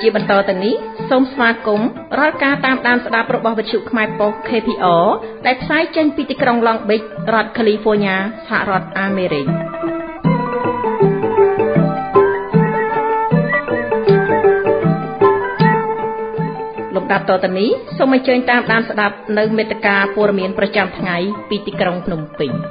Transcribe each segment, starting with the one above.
ជាបន្តទៅនេះសូមស្វាគមន៍រាល់ការតាមដានស្ដាប់របស់វិទ្យុខ្មែរប៉ុស្តិ៍ KPR ដែលផ្សាយចេញពីទីក្រុង Long Beach រដ្ឋ California សហរដ្ឋអាមេរិកលំដាប់តទៅនេះសូមអញ្ជើញតាមដានស្ដាប់នៅមេត្តាព័ត៌មានប្រចាំថ្ងៃពីទីក្រុងភ្នំពេញ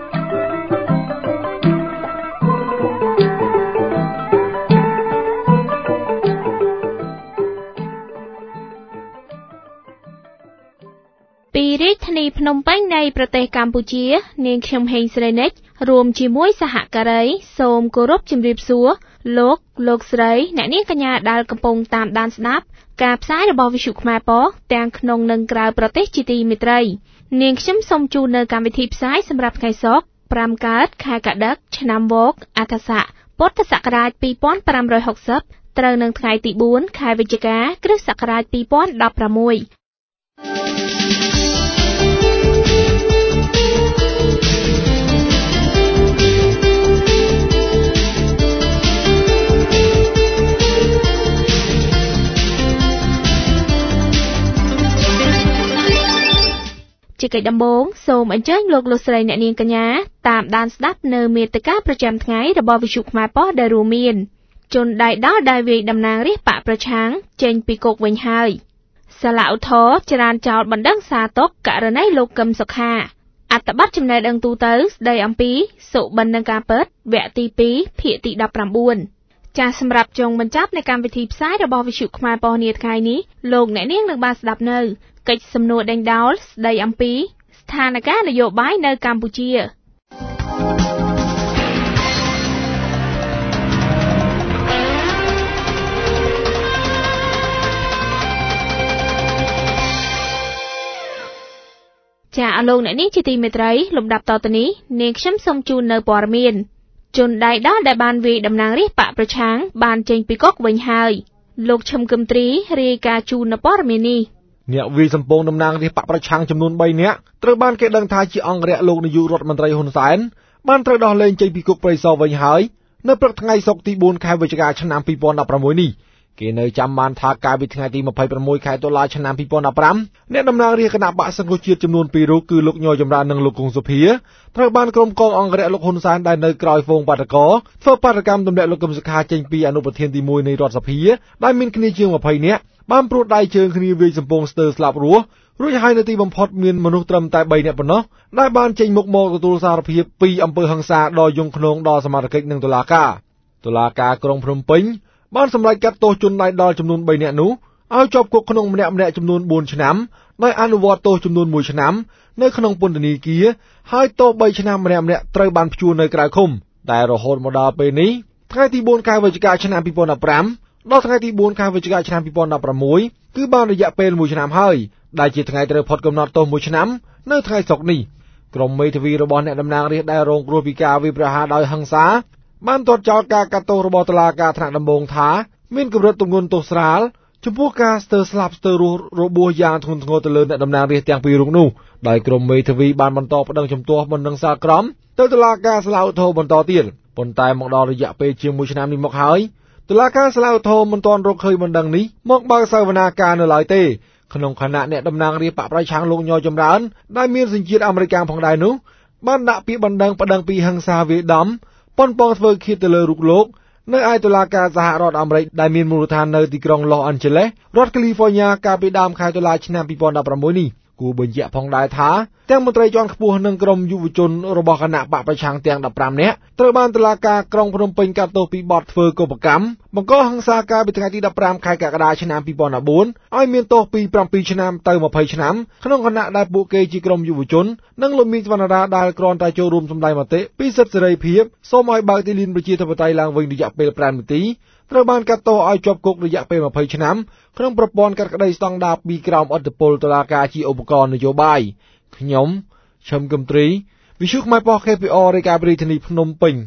ពីរាជធានីភ្នំពេញនៃប្រទេសកម្ពុជានាងខ្ញុំហេងស្រីនិចរួមជាមួយសហការីសូមគោរពជម្រាបសួរលោកស្រីអ្នកនាងកញ្ញាដែលកំពុងតាមដានស្ដាប់ការផ្សាយរបស់វិទ្យុខ្មែរប៉ុស្តិ៍ទាំងក្នុងនិងក្រៅប្រទេសជាទីមេត្រីនាងខ្ញុំសូមជូននៅកម្មវិធីផ្សាយសម្រាប់ថ្ងៃសុក្រ5កើតខែកដឹកឆ្នាំវកអថស័កពុទ្ធសករាជ2560ត្រូវនឹងថ្ងៃទី4ខែវិច្ឆិកាគ្រិស្តសករាជ2016ជាកិច្ចដំបូងសូមអញ្ជើញលោកស្រីអ្នកនាងកញ្ញាតាមដានស្ដាប់នៅមេត្តាប្រចាំថ្ងៃរបស់វិទ្យុខ្មែរប៉ុស្តិ៍ដែលរួមមានជនដៃដល់ដែលវាយតំណាងរាស្ត្របកប្រឆាំងចេញពីគុកវិញហើយសាលាឧទ្ធរណ៍ចរានចោលបណ្ដឹងសារទុកករណីលោកកឹមសុខាអត្ថបទចំណេះដឹងទូទៅស្ដីអំពីសុបិននឹងការពិតវគ្គទី2ភាគទី19ចាសសម្រាប់ចុងបញ្ចប់នៃកម្មវិធីផ្សាយរបស់វិទ្យុខ្មែរប៉ុស្តិ៍នាថ្ងៃនេះលោកអ្នកនាងនឹងបានស្ដាប់នៅកិច្ចសំណួរដេញដោលស្ដីអំពីស្ថានភាពនយោបាយនៅកម្ពុជាចាអរលោកអ្នកនាងជាទីមេត្រីលំដាប់តទៅនេះនាងខ្ញុំសូមជូននៅព័ត៌មានជនដៃដល់ដែលបានវាយតំណាងរាស្ត្របកប្រឆាំងបានចេញពីគុកវិញហើយលោកឈឹមគឹមទ្រីរាយការណ៍ជូននៅព័ត៌មាននេះអ្នកវាយសម្ពងតំណាងរាស្ត្របកប្រឆាំងចំនួន3នាក់ត្រូវបានគេដឹងថាជាអង្គរៈលោកនាយករដ្ឋមន្ត្រីហ៊ុនសែនបានត្រូវដោះលែងចេញពីគុកព្រៃសរវិញហើយនៅព្រឹកថ្ងៃសុក្រទី4ខែវិច្ឆិកាឆ្នាំ2016នេះគេនៅចាំបានថាកាលពីថ្ងៃទី26ខែតុលាឆ្នាំ2015អ្នកតំណាងរាស្ត្រគណៈបក្សសង្គ្រោះជាតិចំនួន2រូបគឺលោកញយចម្រើននិងលោកគង់សុភាត្រូវបានក្រុមកងអង្គរៈលោកហ៊ុនសែនដែលនៅក្រោយហ្វូងបាតកោធ្វើបាតកម្មទម្លាក់លោកកឹមសុខាចេញពីអនុប្រធានទី1នៃរដ្ឋសភាដែលមានគ្នាជាង20នាក់បានព្រួតដៃជើងគ្នាវាយសម្ពងស្ទើរស្លាប់រស់រួចហើយនៅទីបំផុតមានមនុស្សត្រឹមតែ3នាក់ប៉ុណ្ណោះដែលបានចេញមុខមកទទួលសារភាពពីអំពើហិង្សាដ៏យង់ឃ្នងដល់សមាជិកនិងតុលាការក្រុងភ្នំពេញបានសម្រេចកាត់ទោសជនដៃដល់ចំនួន3នាក់នោះឲ្យជាប់គុកក្នុងម្នាក់ចំនួន4ឆ្នាំដោយអនុវត្តទោសចំនួន1ឆ្នាំនៅក្នុងពន្ធនាគារហើយទោស3ឆ្នាំម្នាក់ត្រូវបានព្យួរនៅក្រៅឃុំតែរហូតមកដល់ពេលនេះថ្ងៃទី4ខែវិច្ឆិកាឆ្នាំ2015ដល់ថ្ងៃទី4ខែវិច្ឆិកាឆ្នាំ2016គឺបានរយៈពេល1ឆ្នាំហើយដែលជាថ្ងៃត្រូវផុតកំណត់ទោស1ឆ្នាំនៅថ្ងៃសុក្រនេះក្រុមមេធាវីរបស់អ្នកតំណាងរាស្ត្រដែលរងគ្រោះពីការវាយប្រហារដោយហិង្សាបានទាត់ចោលការកាត់ទោសរបស់តុលាការថ្នាក់ដំបូងថាមានកម្រិតទម្ងន់ទោសស្រាលចំពោះការស្ទើរស្លាប់ស្ទើររស់របួសយ៉ាងធ្ងន់ធ្ងរទៅលើអ្នកតំណាងរាស្ត្រទាំងពីររូបនោះដោយក្រុមមេធាវីបានបន្តប្តឹងជំទាស់បណ្ដឹងសាលក្រមទៅតុលាការសាលាឧទ្ធរណ៍បន្តទៀតប៉ុន្តែមកដល់រយៈពេលជាង1ឆ្នាំនេះមកហើយតុលាការសាលាឧទ្ធរណ៍មិនទាន់រកឃើញបណ្ដឹងនេះមកបើកសវនាការនៅឡើយទេក្នុងខណៈអ្នកតំណាងរាស្ត្របកប្រឆាំងលោកញយចម្រើនដែលមានសញ្ជាតិអាមេរិកផងដែរនោះបានដាក់ពាក្យបណ្ដឹងប្តឹងពីហិង្សាវាយដំប៉ុនប៉ងធ្វើឃាតទៅលើរូបលោកនៅឯតុលាការសហរដ្ឋអាមេរិកដែលមានមូលដ្ឋាននៅទីក្រុង Los Angeles រដ្ឋ California កាលពីដើមខែតុលាឆ្នាំ2016នេះគួរបញ្ជាក់ផងដែរថាទាំងមន្ត្រីជាន់ខ្ពស់និងក្រុមយុវជនរបស់គណៈបកប្រឆាំងទាំង15នាក់ត្រូវបានតុលាការក្រុងភ្នំពេញកាត់ទោសពីបទធ្វើកុបកម្មបង្កហិង្សាកាលពីថ្ងៃទី15ខែកក្កដាឆ្នាំ2014ឲ្យមានទោសពី7ឆ្នាំទៅ20ឆ្នាំក្នុងខណៈដែលពួកគេជាក្រុមយុវជននិងលោកមីង វណ្ណរាដែលគ្រាន់តែចូលរួមសម្ដែងមតិពីសិទ្ធិសេរីភាពសូមឲ្យបើកទីលានប្រជាធិបតេយ្យឡើងវិញរយៈពេល5នាទីត្រូវបានកាត់ទោសឲ្យជាប់គុករយៈពេល20ឆ្នាំក្នុងប្រព័ន្ធកាត់ក្តីស្តង់ដារពីក្រោមឥទ្ធិពលតុលាការជាឧបករណ៍នយោបាយខ្ញុំឈឹមគឹមទ្រីវិទ្យុខ្មែរប៉ុស្តិ៍ KPR រាយការណ៍ពីរាជធានីភ្នំពេញ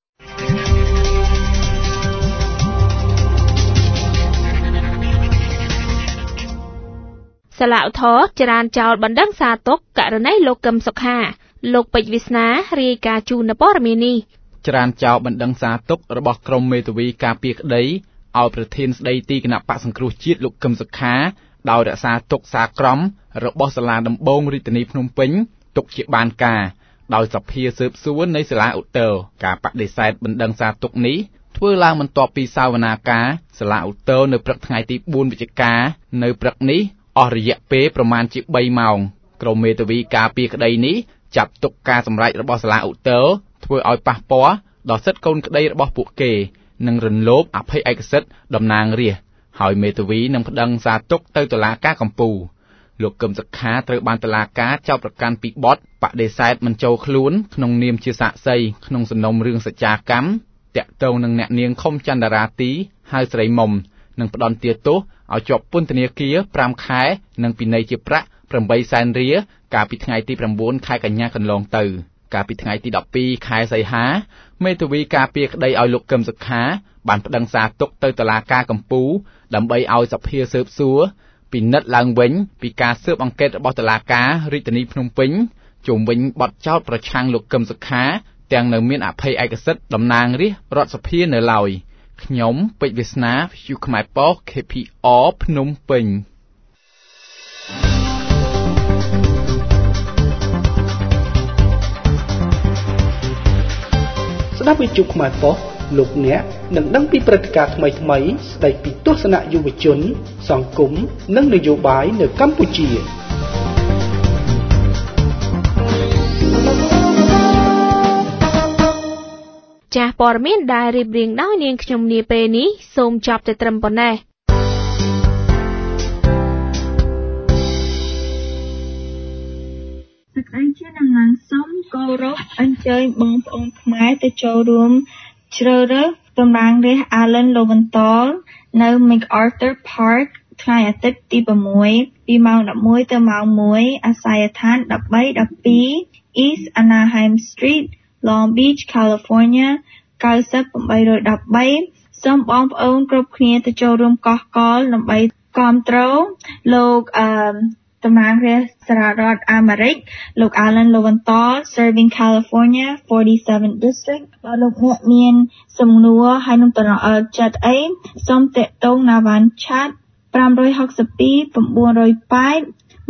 សាលាឧទ្ធរណ៍ចរានចោលបណ្ដឹងសារទុកករណីលោកកឹមសុខាលោកពេជ្រវាសនារាយការណ៍ជូននៅព័ត៌មាននេះចរានចោលបណ្ដឹងសារទុករបស់ក្រុមមេធាវីការពារក្តីឲ្យប្រធានស្ដីទីគណៈបក្សសង្គ្រោះជាតិលោកកឹមសុខាដោយរក្សាទុកសារក្រមរបស់សាលាដំបងរាជធានីភ្នំពេញទុកជាបានការដោយសភាស៊ើបសួរនៃសាលាឧទ្ធរការបដិសេធបណ្ដឹងសារទុកនេះធ្វើឡើងបន្ទាប់ពីសាវនាការសាលាឧទ្ធរនៅព្រឹកថ្ងៃទី4វិច្ឆិកានៅព្រឹកនេះអស់រយៈពេលប្រមាណជា3ម៉ោងក្រុមមេធាវីការពារក្តីនេះចាត់ទុកការសម្រេចរបស់សាលាឧទ្ធរធ្វើឲ្យប៉ះពាល់ដល់សិទ្ធិកូនក្តីរបស់ពួកគេនិងរំលោភអភ័យឯកសិទ្ធិតំណាងរាស្ត្រហើយមេធាវីនឹងប្តឹងសារទុកទៅតុលាការកំពូលលោកកឹមសុខាត្រូវបានតុលាការចោទប្រកាន់ពីបទបដិសេធមិនចូលខ្លួនក្នុងនាមជាសាក្សីក្នុងសំណុំរឿងសច្ចាកម្មតាក់ទងនឹងអ្នកនាងខុមចន្ទរាទីហៅស្រីមុំនិងផ្ដន្ទាទោសឲ្យជាប់ពន្ធនាគារ5ខែនិងពិន័យជាប្រាក់8សែនរៀលកាលពីថ្ងៃទី9ខែកញ្ញាកន្លងទៅកាលពីថ្ងៃទី12ខែសីហាមេធាវីការពារក្តីឲ្យលោកកឹមសុខាបានប្តឹងសារទុកទៅតុលាការកំពូលដើម្បីឲ្យសភាស៊ើបសួរពិនិត្យឡើងវិញពីការស៊ើបអង្កេតរបស់តុលាការរាជធានីភ្នំពេញជុំវិញបទចោទប្រឆាំងលោកកឹមសុខាទាំងនៅមានអភ័យឯកសិទ្ធិតំណាងរាស្ត្ររដ្ឋសភានៅឡើយខ្ញុំពេជ្រវាសនា VTV ខ្មែរប៉ុស្តិ៍ KPR ភ្នំពេញស្ដាប់វិទ្យុខ្មែរប៉ុស្តិ៍លោកអ្នកនឹងដឹងពីព្រឹត្តិការណ៍ថ្មីៗស្ដីពីទស្សនៈយុវជនសង្គមនិងនយោបាយនៅកម្ពុជាចាស់ព័ត៌មានដែលរៀបរៀងដោយនាងខ្ញុំនាពេលនេះសូមចប់តែត្រឹមប៉ុណ្ណេះសេចក្តីជាតំណាងសូមគោរពអញ្ជើញបងប្អូនខ្មែរទៅចូលរួមជ្រើសរើសតំណាងរាស្ត្រ Alan Lowenthal នៅ MacArthur Park ថ្ងៃអាទិត្យទី6ពីម៉ោង11ទៅម៉ោង1អាសយដ្ឋាន1312 East Anaheim Street Long Beach California 90813សូមបងប្អូនគ្រប់គ្នាទៅចូលរួមកោះកលដើម្បីគាំទ្រលោកតំណាងរាស្ត្រសហរដ្ឋអាមេរិកលោក Alan Lowenthal serving California 47 District បើលោកអ្នកមានសំណួរហើយនឹងចិត្តអីសូមតាក់ទង Navan Chat 562 908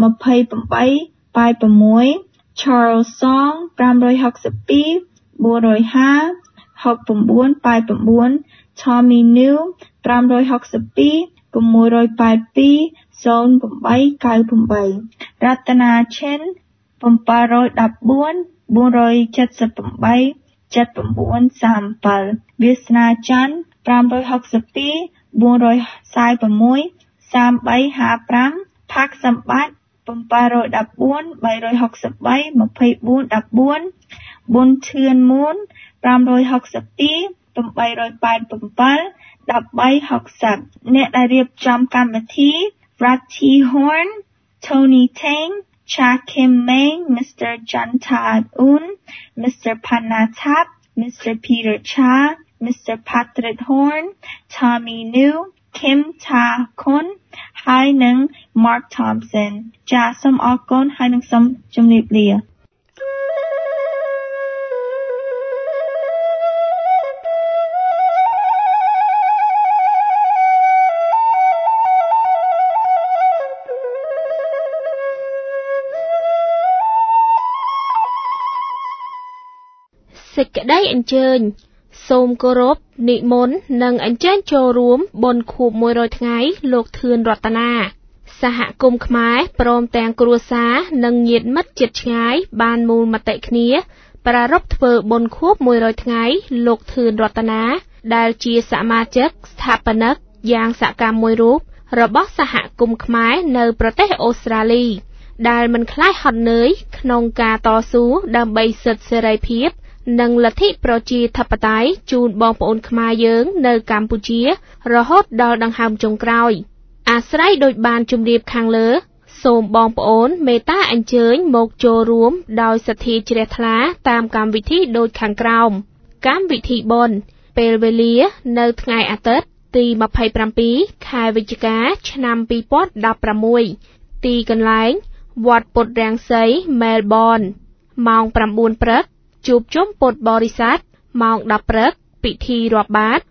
2886 Charles Song 562 450 6989 Tommy New 562 682 0898 រតនាឈិន714 478 7937វាសនាច័ន្ទ562 446 3355ផាកសម្បត្តិ714 363 2414ប៊ុនធឿនមូន562 887 1360អ្នកដែលរៀបចំកម្មវិធី Ratty Horn Tony Tang Cha Kim Meng Mr. Jantad Un Mr. Panatap Mr. Peter Cha Mr. Patrick Horn Tommy New Kim Ta Kun ហើយនិង Mark Thompson ចាសសូមអរគុណហើយនឹងសូមជម្រាបលាសេចក្តីអញ្ជើញសូមគោរពនិមន្តនិងអញ្ជើញចូលរួមបុណ្យខួប100ថ្ងៃលោកធឿនរតនាសហគមន៍ខ្មែរព្រមទាំងគ្រួសារនិងញាតិមិត្តជិតឆ្ងាយបានមូលមតិគ្នាប្រារព្ធធ្វើបុណ្យខួប100ថ្ងៃលោកធឿនរតនាដែលជាសមាជិកស្ថាបនិកយ៉ាងសកម្មមួយរូបរបស់សហគមន៍ខ្មែរនៅប្រទេសអូស្ត្រាលីដែលមិនខ្លាចហត់នឿយក្នុងការតស៊ូដើម្បីសិទ្ធិសេរីភាពនិងលទ្ធិប្រជាធិបតេយ្យជូនបងប្អូនខ្មែរយើងនៅកម្ពុជារហូតដល់ដង្ហើមចុងក្រោយអាស្រ័យដូចបានជម្រាបខាងលើសូមបងប្អូនមេត្តាអញ្ជើញមកចូលរួមដោយសទ្ធាជ្រះថ្លាតាមកម្មវិធីដូចខាងក្រោមកម្មវិធីបុណ្យពេលវេលានៅថ្ងៃអាទិត្យទី27ខែវិច្ឆិកាឆ្នាំ2016ទីកន្លែងវត្តពុទ្ធរាំងសីមែលប៊នម៉ោង9ព្រឹកជួបជុំពុទ្ធបរិស័ទម៉ោង10ព្រឹកពិធីរាប់បាត្រ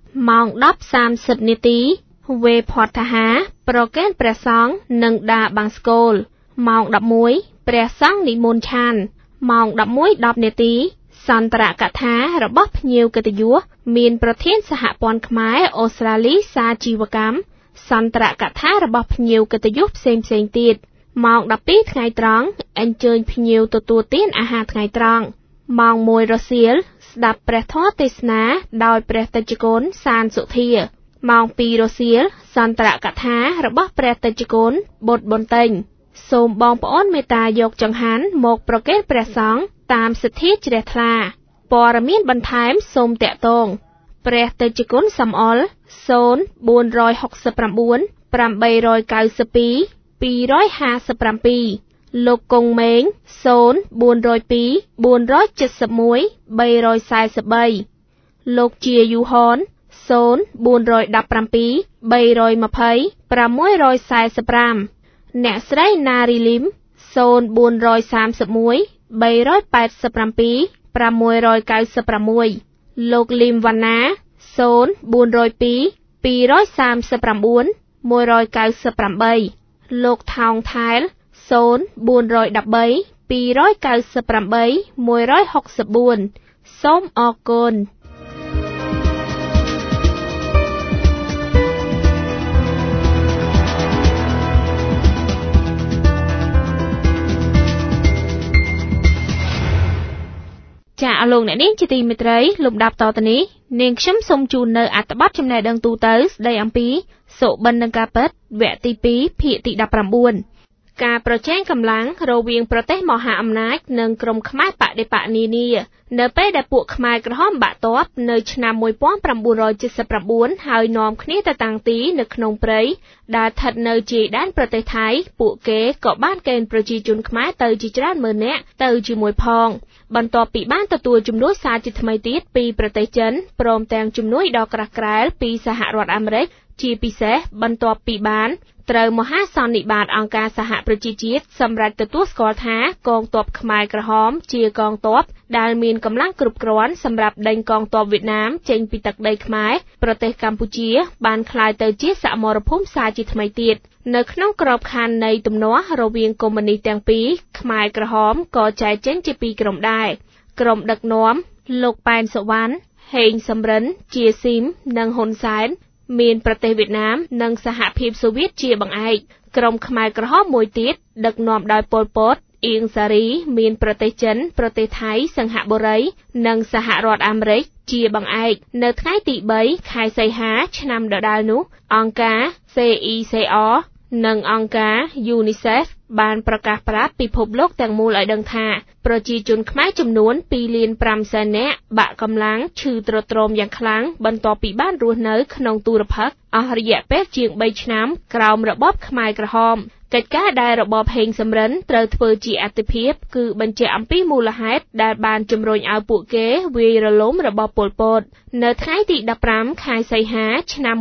ម៉ោង 10:30 នាទីវេផតថាហាប្រកេនព្រះសង្ឃនិងដាបាំងស្គលម៉ោង 11ព្រះសង្ឃនិមន្តឆាន់ម៉ោង 11:10 នាទីសន្តរកថារបស់ភ្ញៀវកិត្តិយសមានប្រធានសហព័ន្ធខ្មែរអូស្ត្រាលីសាជីវកម្មសន្តរកថារបស់ភ្ញៀវកិត្តិយសផ្សេងៗទៀតម៉ោង 12 ថ្ងៃត្រង់អញ្ជើញភ្ញៀវទទួលទានអាហារថ្ងៃត្រង់ម៉ោង 1 រសៀលស្ដាប់ព្រះធម៌ទេសនាដោយព្រះតេជគុណសានសុធាម៉ោង 2 រសៀលសន្តរកថារបស់ព្រះតេជគុណបុត្របន្ទែងសូមបងប្អូនមេត្តាយកចង្ហាន់មកប្រគេនព្រះសង្ឃតាមសទ្ធាជ្រះថ្លាព័ត៌មានបន្ថែមសូមតាក់ទងព្រះតេជគុណសំអល់0469 892 257លោកកុងមេង0402 471 343លោកជាយូហន0417 320 645អ្នកស្រីណារីលឹម0431 387 696លោកលឹមវណ្ណា0402 239 198លោកថោងថែល0413 298 164សូមអរគុណចាអរលោកអ្នកនាងជាទីមេត្រីលំដាប់តទៅនេះនាងខ្ញុំសូមជូននៅអត្ថបទចំណេះដឹងទូទៅស្ដីអំពីសុបិននិងការពិតវគ្គទី2ភាគទី19ការប្រជែងកម្លាំងរវាងប្រទេសមហាអំណាចនិងក្រុមខ្មែរបដិបកនានានៅពេលដែលពួកខ្មែរក្រហមបាក់ទ័ពនៅឆ្នាំ1979ហើយនាំគ្នាទៅតាំងទីនៅក្នុងព្រៃដែលស្ថិតនៅជាយដែនប្រទេសថៃពួកគេក៏បានកេណ្ឌប្រជាជនខ្មែរទៅជាច្រើនម៉ឺននាក់ទៅជាមួយផងបន្ទាប់ពីបានទទួលជំនួយសារជាថ្មីទៀតពីប្រទេសចិនព្រមទាំងជំនួយដ៏ក្រាស់ក្រែលពីសហរដ្ឋអាមេរិកជាពិសេសបន្ទាប់ពីបានត្រូវមហាសន្និបាតអង្គការសហប្រជាជាតិសម្រាប់ទទួលស្គាល់ថាកងទ័ពខ្មែរក្រហមជាកងទ័ពដែលមានកម្លាំងគ្រប់គ្រាន់សម្រាប់ដេញកងទ័ពវៀតណាមចេញពីទឹកដីខ្មែរប្រទេសកម្ពុជាបានក្លាយទៅជាសមរភូមិសារជាថ្មីទៀតនៅក្នុងក្របខ័ណ្ឌនៃទំនាស់រវាងកុម្មុយនីសទាំងពីរខ្មែរក្រហមក៏ចែកចេញជាពីរក្រុមដែរក្រុមដឹកនាំលោកប៉ែនសុវណ្ណហេងសំរិនជាស៊ីមនិងហ៊ុនសែនមានប្រទេសវៀតណាមនិងសហភាពសូវៀតជាបង្អែកក្រុមខ្មែរក្រហមមួយទៀតដឹកនាំដោយប៉ុល ពត អៀងសារីមានប្រទេសចិនប្រទេសថៃសិង្ហបុរីនិងសហរដ្ឋអាមេរិកជាបង្អែកនៅថ្ងៃទី3ខែសីហាឆ្នាំដដែលនោះអង្គការ CICR និងអង្គការ UNICEF បានប្រកាសប្រាប់ពិភពលោកទាំងមូលឲ្យដឹងថាប្រជាជនខ្មែរចំនួន 2.5 សែននាក់បាក់កម្លាំងឈឺទ្រុឌទ្រោមយ៉ាងខ្លាំងបន្ទាប់ពីបានរស់នៅក្នុងទូរភ័ក្រអស់រយៈពេលជាង3ឆ្នាំក្រោមរបបខ្មែរក្រហមកិច្ចការដែលរបបហេងសំរិនត្រូវធ្វើជាអាទិភាពគឺបញ្ជាក់អំពីមូលហេតុដែលបានជំរុញឲ្យពួកគេវាយរលំរបបប៉ុល ពត នៅថ្ងៃទី15ខែសីហាឆ្នាំ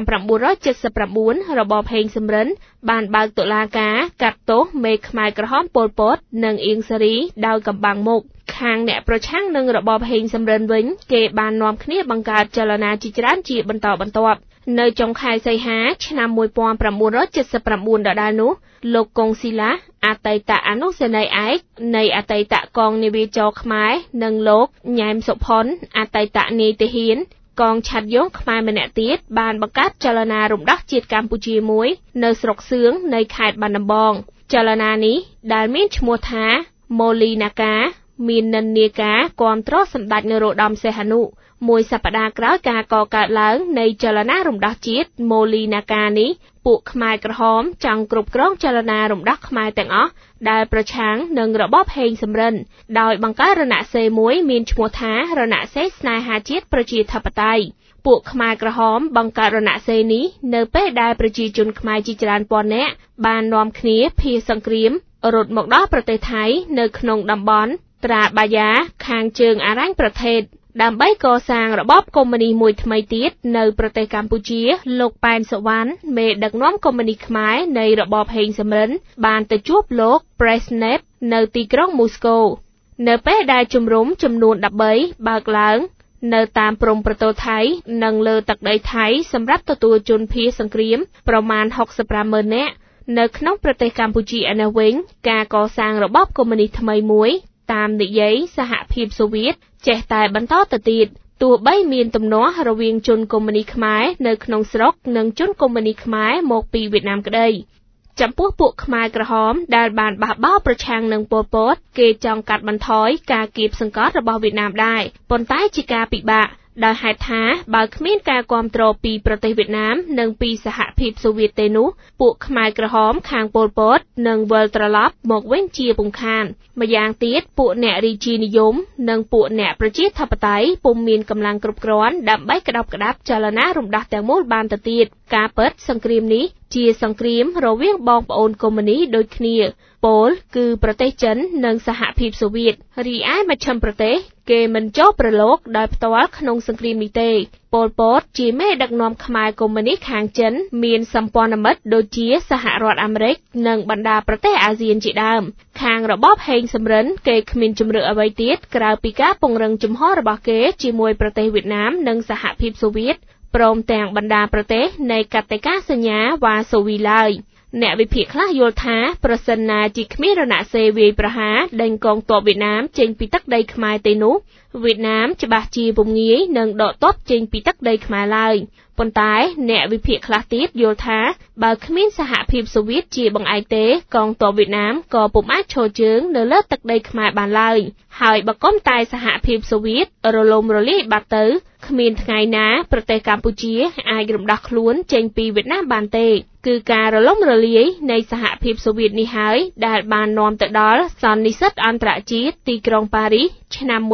1979របបហេងសំរិនបានបើកតុលាការកាត់ទោសមេខ្មែរក្រហមប៉ុល ពត និងអៀងសារីដោយកំបាំងមុខខាងអ្នកប្រឆាំងនឹងរបបហេងសំរិនវិញគេបាននាំគ្នាបង្កើតចលនាជាច្រើនជាបន្តបន្ទាប់នៅចុងខែសីហាឆ្នាំ1979ដដែលនោះលោកកុងស៊ីឡាអតីតអនុសេនីយ៍ឯកនៃអតីតកងនាវាចរខ្មែរនិងលោកញ៉ែមសុផុនអតីតនាយទាហានកងឆ័ត្រយងខ្មែរម្នាក់ទៀតបានបង្កើតចលនារំដោះជាតិកម្ពុជាមួយនៅស្រុកសឿងនៃខេត្តបាត់ដំបងចលនានេះដែលមានឈ្មោះថាម៉ូលីណាកាមាននិន្នាការគាំទ្រសម្ដេចនរោត្តមសីហនុមួយសប្តាហ៍ក្រោយការកកើតឡើងនៃចលនារំដោះជាតិម៉ូលីណាកានេះពួកខ្មែរក្រហមចង់គ្រប់គ្រងចលនារំដោះខ្មែរទាំងអស់ដែលប្រឆាំងនឹងរបបហេងសំរិនដោយបង្កើតរណសិរ្សមួយមានឈ្មោះថារណសិរ្សស្នេហាជាតិប្រជាធិបតេយ្យពួកខ្មែរក្រហមបង្កើតរណសិរ្សនេះនៅពេលដែលប្រជាជនខ្មែរជាច្រើនពាន់នាក់បាននាំគ្នាភៀសសង្គ្រាមរត់មកដល់ប្រទេសថៃនៅក្នុងតំបន់ត្រាបាយ៉ាខាងជើងអរញ្ញប្រទេសដើម្បីកសាងរបបកុម្មុយនីសមួយថ្មីទៀតនៅប្រទេសកម្ពុជាលោកប៉ែនសុវណ្ណមេដឹកនាំកុម្មុយនីសខ្មែរនៃរបបហេងសំរិនបានទៅជួបលោក Brezhnev នៅទីក្រុងមូស្គូនៅពេលដែលជំនុំចំនួន13បើកឡើងនៅតាមព្រំប្រទល់ថៃនិងលើទឹកដីថៃសម្រាប់ទទួលជនភៀសសង្គ្រាមប្រមាណ 65,000 នាក់នៅក្នុងប្រទេសកម្ពុជាឯនោះវិញការកសាងរបបកុម្មុយនីសថ្មីមួយតាមនិយាយសហភាពសូវៀតចេះតែបន្តទៅទៀតទោះបីមានទំនាស់រវាងជនកុម្មុយនីសខ្មែរនៅក្នុងស្រុកនិងជនកុម្មុយនីសខ្មែរមកពីវៀតណាមក្តីចំពោះពួកខ្មែរក្រហមដែលបានបះបោរប្រឆាំងនឹងប៉ុល ពត គេចង់កាត់បន្ថយការគៀបសង្កត់របស់វៀតណាមដែរប៉ុន្តែជាការពិបាកដោយហេតុថាបើគ្មានការគាំទ្រពីប្រទេសវៀតណាមនិងពីសហភាពសូវៀតទេនោះពួកខ្មែរក្រហមខាងប៉ុល ពតនឹងវិលត្រឡប់មកវិញជាពុំខានម្យ៉ាងទៀតពួកអ្នករាជានិយមនិងពួកអ្នកប្រជាធិបតេយ្យពុំមានកម្លាំងគ្រប់គ្រាន់ដើម្បីក្តាប់ក្តាប់ចលនារំដោះទាំងមូលបានទៅទៀតការពិតសង្គ្រាមនេះជាសង្គ្រាមរវាងបងប្អូនកុម្មុយនីសដូចគ្នាពោលគឺប្រទេសចិននិងសហភាពសូវៀតរីឯមជ្ឈិមប្រទេសគេមិនចូលប្រឡូកដោយផ្ទាល់ក្នុងសង្គ្រាមនេះទេប៉ុល ពតជាមេដឹកនាំខ្មែរកុម្មុយនីសខាងចិនមានសម្ព័ន្ធមិត្តដូចជាសហរដ្ឋអាមេរិកនិងបណ្ដាប្រទេសអាស៊ានជាដើមខាងរបបហេងសំរិនគេគ្មានជំរឿអ្វីទៀតក្រៅពីការពង្រឹងជំហររបស់គេជាមួយប្រទេសវៀតណាមនិងសហភាពសូវៀតព្រមទាំងបណ្ដាប្រទេសនៃកតិកាសញ្ញាវ៉ាសូវីឡើយអ្នកវិភាគខ្លះយល់ថាប្រសិនណាជាគ្មានរណសិរ្សវាយប្រហារដេញកងទ័ពវៀតណាមចេញពីទឹកដីខ្មែរទេនោះវៀតណាមច្បាស់ជាពុំងាយនឹងដកទ័ពចេញពីទឹកដីខ្មែរឡើយប៉ុន្តែអ្នកវិភាគខ្លះទៀតយល់ថាបើគ្មានសហភាពសូវៀតជាបង្អែកទេកងទ័ពវៀតណាមក៏ពុំអាចឈរជើងនៅលើទឹកដីខ្មែរបានឡើយហើយបើគុំតែសហភាពសូវៀតរលំរលាយបាត់ទៅគ្មានថ្ងៃណាប្រទេសកម្ពុជាអាចរំដោះខ្លួនចេញពីវៀតណាមបានទេគឺការរលំរលាយនៃសហភាពសូវៀតនេះហើយដែលបាននាំទៅដល់សន្និសីទអន្តរជាតិទីក្រុងប៉ារីសឆ្នាំ 1989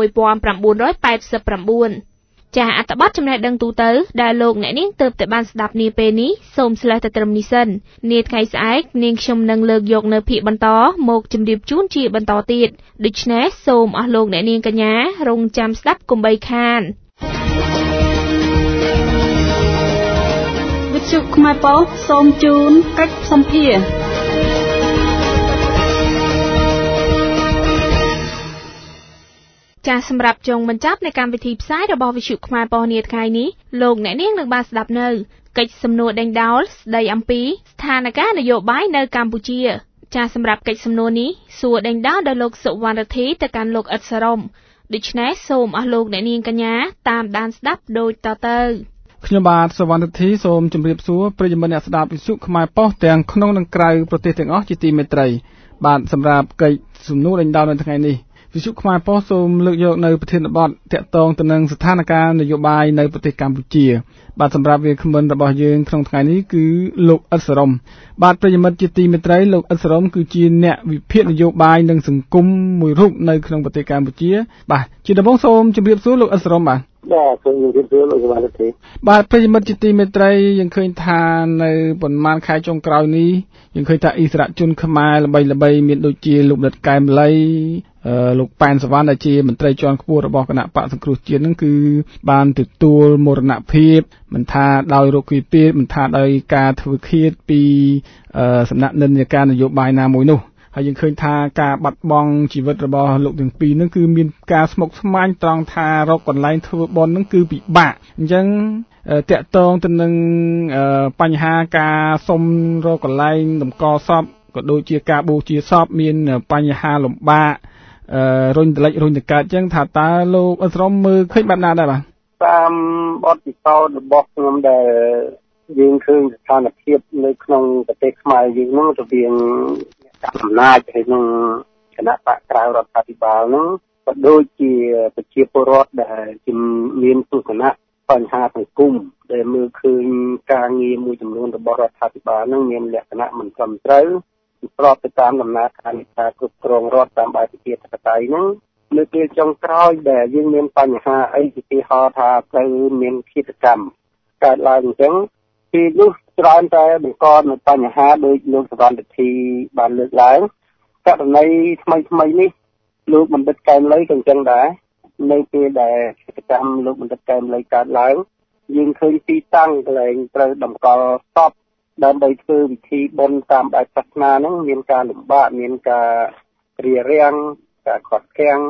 ចាអត្ថបទចំណេះដឹងទូទៅដែលលោកអ្នកនាងទើបតែបានស្ដាប់នាពេលនេះសូមស្លេះតែត្រឹមនេះសិននាថ្ងៃស្អែកនាងខ្ញុំនឹងលើកយកនៅភាគបន្តមកជម្រាបជូនជាបន្តទៀតដូច្នេះសូមអស់លោកអ្នកនាងកញ្ញារងចាំស្ដាប់កុំបីខានវិទ្យុខ្មែរប៉ុស្តិ៍សូមជូនកិច្ចសម្ភារចាសម្រាប់ចុងបញ្ចប់នៃកម្មវិធីផ្សាយរបស់វិទ្យុខ្មែរប៉ុស្តិ៍នាថ្ងៃនេះលោកអ្នកនាងនឹងបានស្ដាប់នៅកិច្ចសំណួរដេញដោលស្ដីអំពីស្ថានភាពនយោបាយនៅកម្ពុជាចាសម្រាប់កិច្ចសំណួរនេះសួរដេញដោលដោយលោកសុវណ្ណរិទ្ធីទៅកាន់លោកអ៊ិតសរ៉ុមដូច្នេះសូមអស់លោកអ្នកនាងកញ្ញាតាមដានស្ដាប់ដូចតទៅខ្ញុំបាទសុវណ្ណរិទ្ធីសូមជម្រាបសួរប្រិយមិត្តអ្នកស្ដាប់វិទ្យុខ្មែរប៉ុស្តិ៍ទាំងក្នុងនិងក្រៅប្រទេសទាំងអស់ជាទីមេត្រីបាទសម្រាប់កិច្ចសំណួរដេញដោលនៅថ្ងៃនេះវិទ្យុខ្មែរប៉ុស្តិ៍សូមលើកយកនៅប្រធានបទតាក់ទងទៅនឹងស្ថានភាពនយោបាយនៅប្រទេសកម្ពុជាបាទសម្រាប់វាគ្មិនរបស់យើងក្នុងថ្ងៃនេះគឺលោកអ៊ិតសរ៉ុមបាទប្រិយមិត្តជាទីមេត្រីលោកអ៊ិតសរ៉ុមគឺជាអ្នកវិភាគនយោបាយនិងសង្គមមួយរូបនៅក្នុងប្រទេសកម្ពុជាបាទជាដំបូងសូមជម្រាបសួរលោកអ៊ិតសរ៉ុមបាទសូមជម្រាបសួរលោកសុវណ្ណរិទ្ធីបាទប្រិយមិត្តជាទីមេត្រីយើងឃើញថានៅប៉ុន្មានខែចុងក្រោយនេះយើងឃើញថាអិសរាជជនខ្មែរល្បីៗមានដូចជាលោកដិតកែមលីលោកប៉ែនសវណ្ណដែលជាមន្ត្រីជាន់ខ្ពស់របស់គណៈបកសង្គ្រោះជាតិនឹងគឺបានទទួលមរណភាពមិនថាដោយរោគវិពាតមិនថាដោយការធ្វើឃាតពីសំណាក់និន្នាការនយោបាយណាមួយនោះហើយយើងឃើញថាការបាត់បង់ជីវិតរបស់លោកទាំងពីរនឹងគឺមានការស្មុគស្មាញត្រង់ថារកកន្លែងធ្វើបុណ្យនឹងគឺពិបាកអញ្ចឹងតាក់ទងទៅនឹងបញ្ហាការសុំរកកន្លែងតម្កល់សពក៏ដូចជាការបូជាសពមានបញ្ហាលំបាករុញតលិចរុញតកើតអញ្ចឹងថាតើលោកអ៊ិតសរ៉ុមមើលឃើញបែបណាដែរបាទតាមបទពិសោធន៍របស់ខ្ញុំដែលយើងឃើញស្ថានភាពនៅក្នុងប្រទេសខ្មែរយើងនោះរវាងអំណាចហើយនឹងគណៈបកក្រៅរដ្ឋាភិបាលនោះក៏ដូចជាប្រជាពលរដ្ឋដែលមានទស្សនៈបញ្ហាសង្គមដែលមើលឃើញការងារមួយចំនួនរបស់រដ្ឋាភិបាលនឹងមានលក្ខណៈមិនត្រឹមត្រូវស្របទៅតាមដំណើរការនៃការគ្រប់គ្រងរដ្ឋតាមបែបប្រជាធិបតេយ្យហ្នឹងនៅពេលចុងក្រោយដែលយើងមានបញ្ហាអីជាទីហោថាត្រូវមានឃាតកម្មកើតឡើងអញ្ចឹងពីនោះច្រើនតែបង្កនៅបញ្ហាដោយលោកសវណ្ណរិទ្ធីបានលើកឡើងករណីថ្មីនេះលោកបណ្ឌិតកែមលីក៏អញ្ចឹងដែរនៅពេលដែលឃាតកម្មលោកបណ្ឌិតកែមលីកើតឡើងយើងឃើញទីតាំងកន្លែងត្រូវតម្កល់សពដើម្បីធ្វើពិធីបុណ្យតាមបែបសាសនាហ្នឹងមានការលំបាកមានការរារាំងការខាត់ខាំង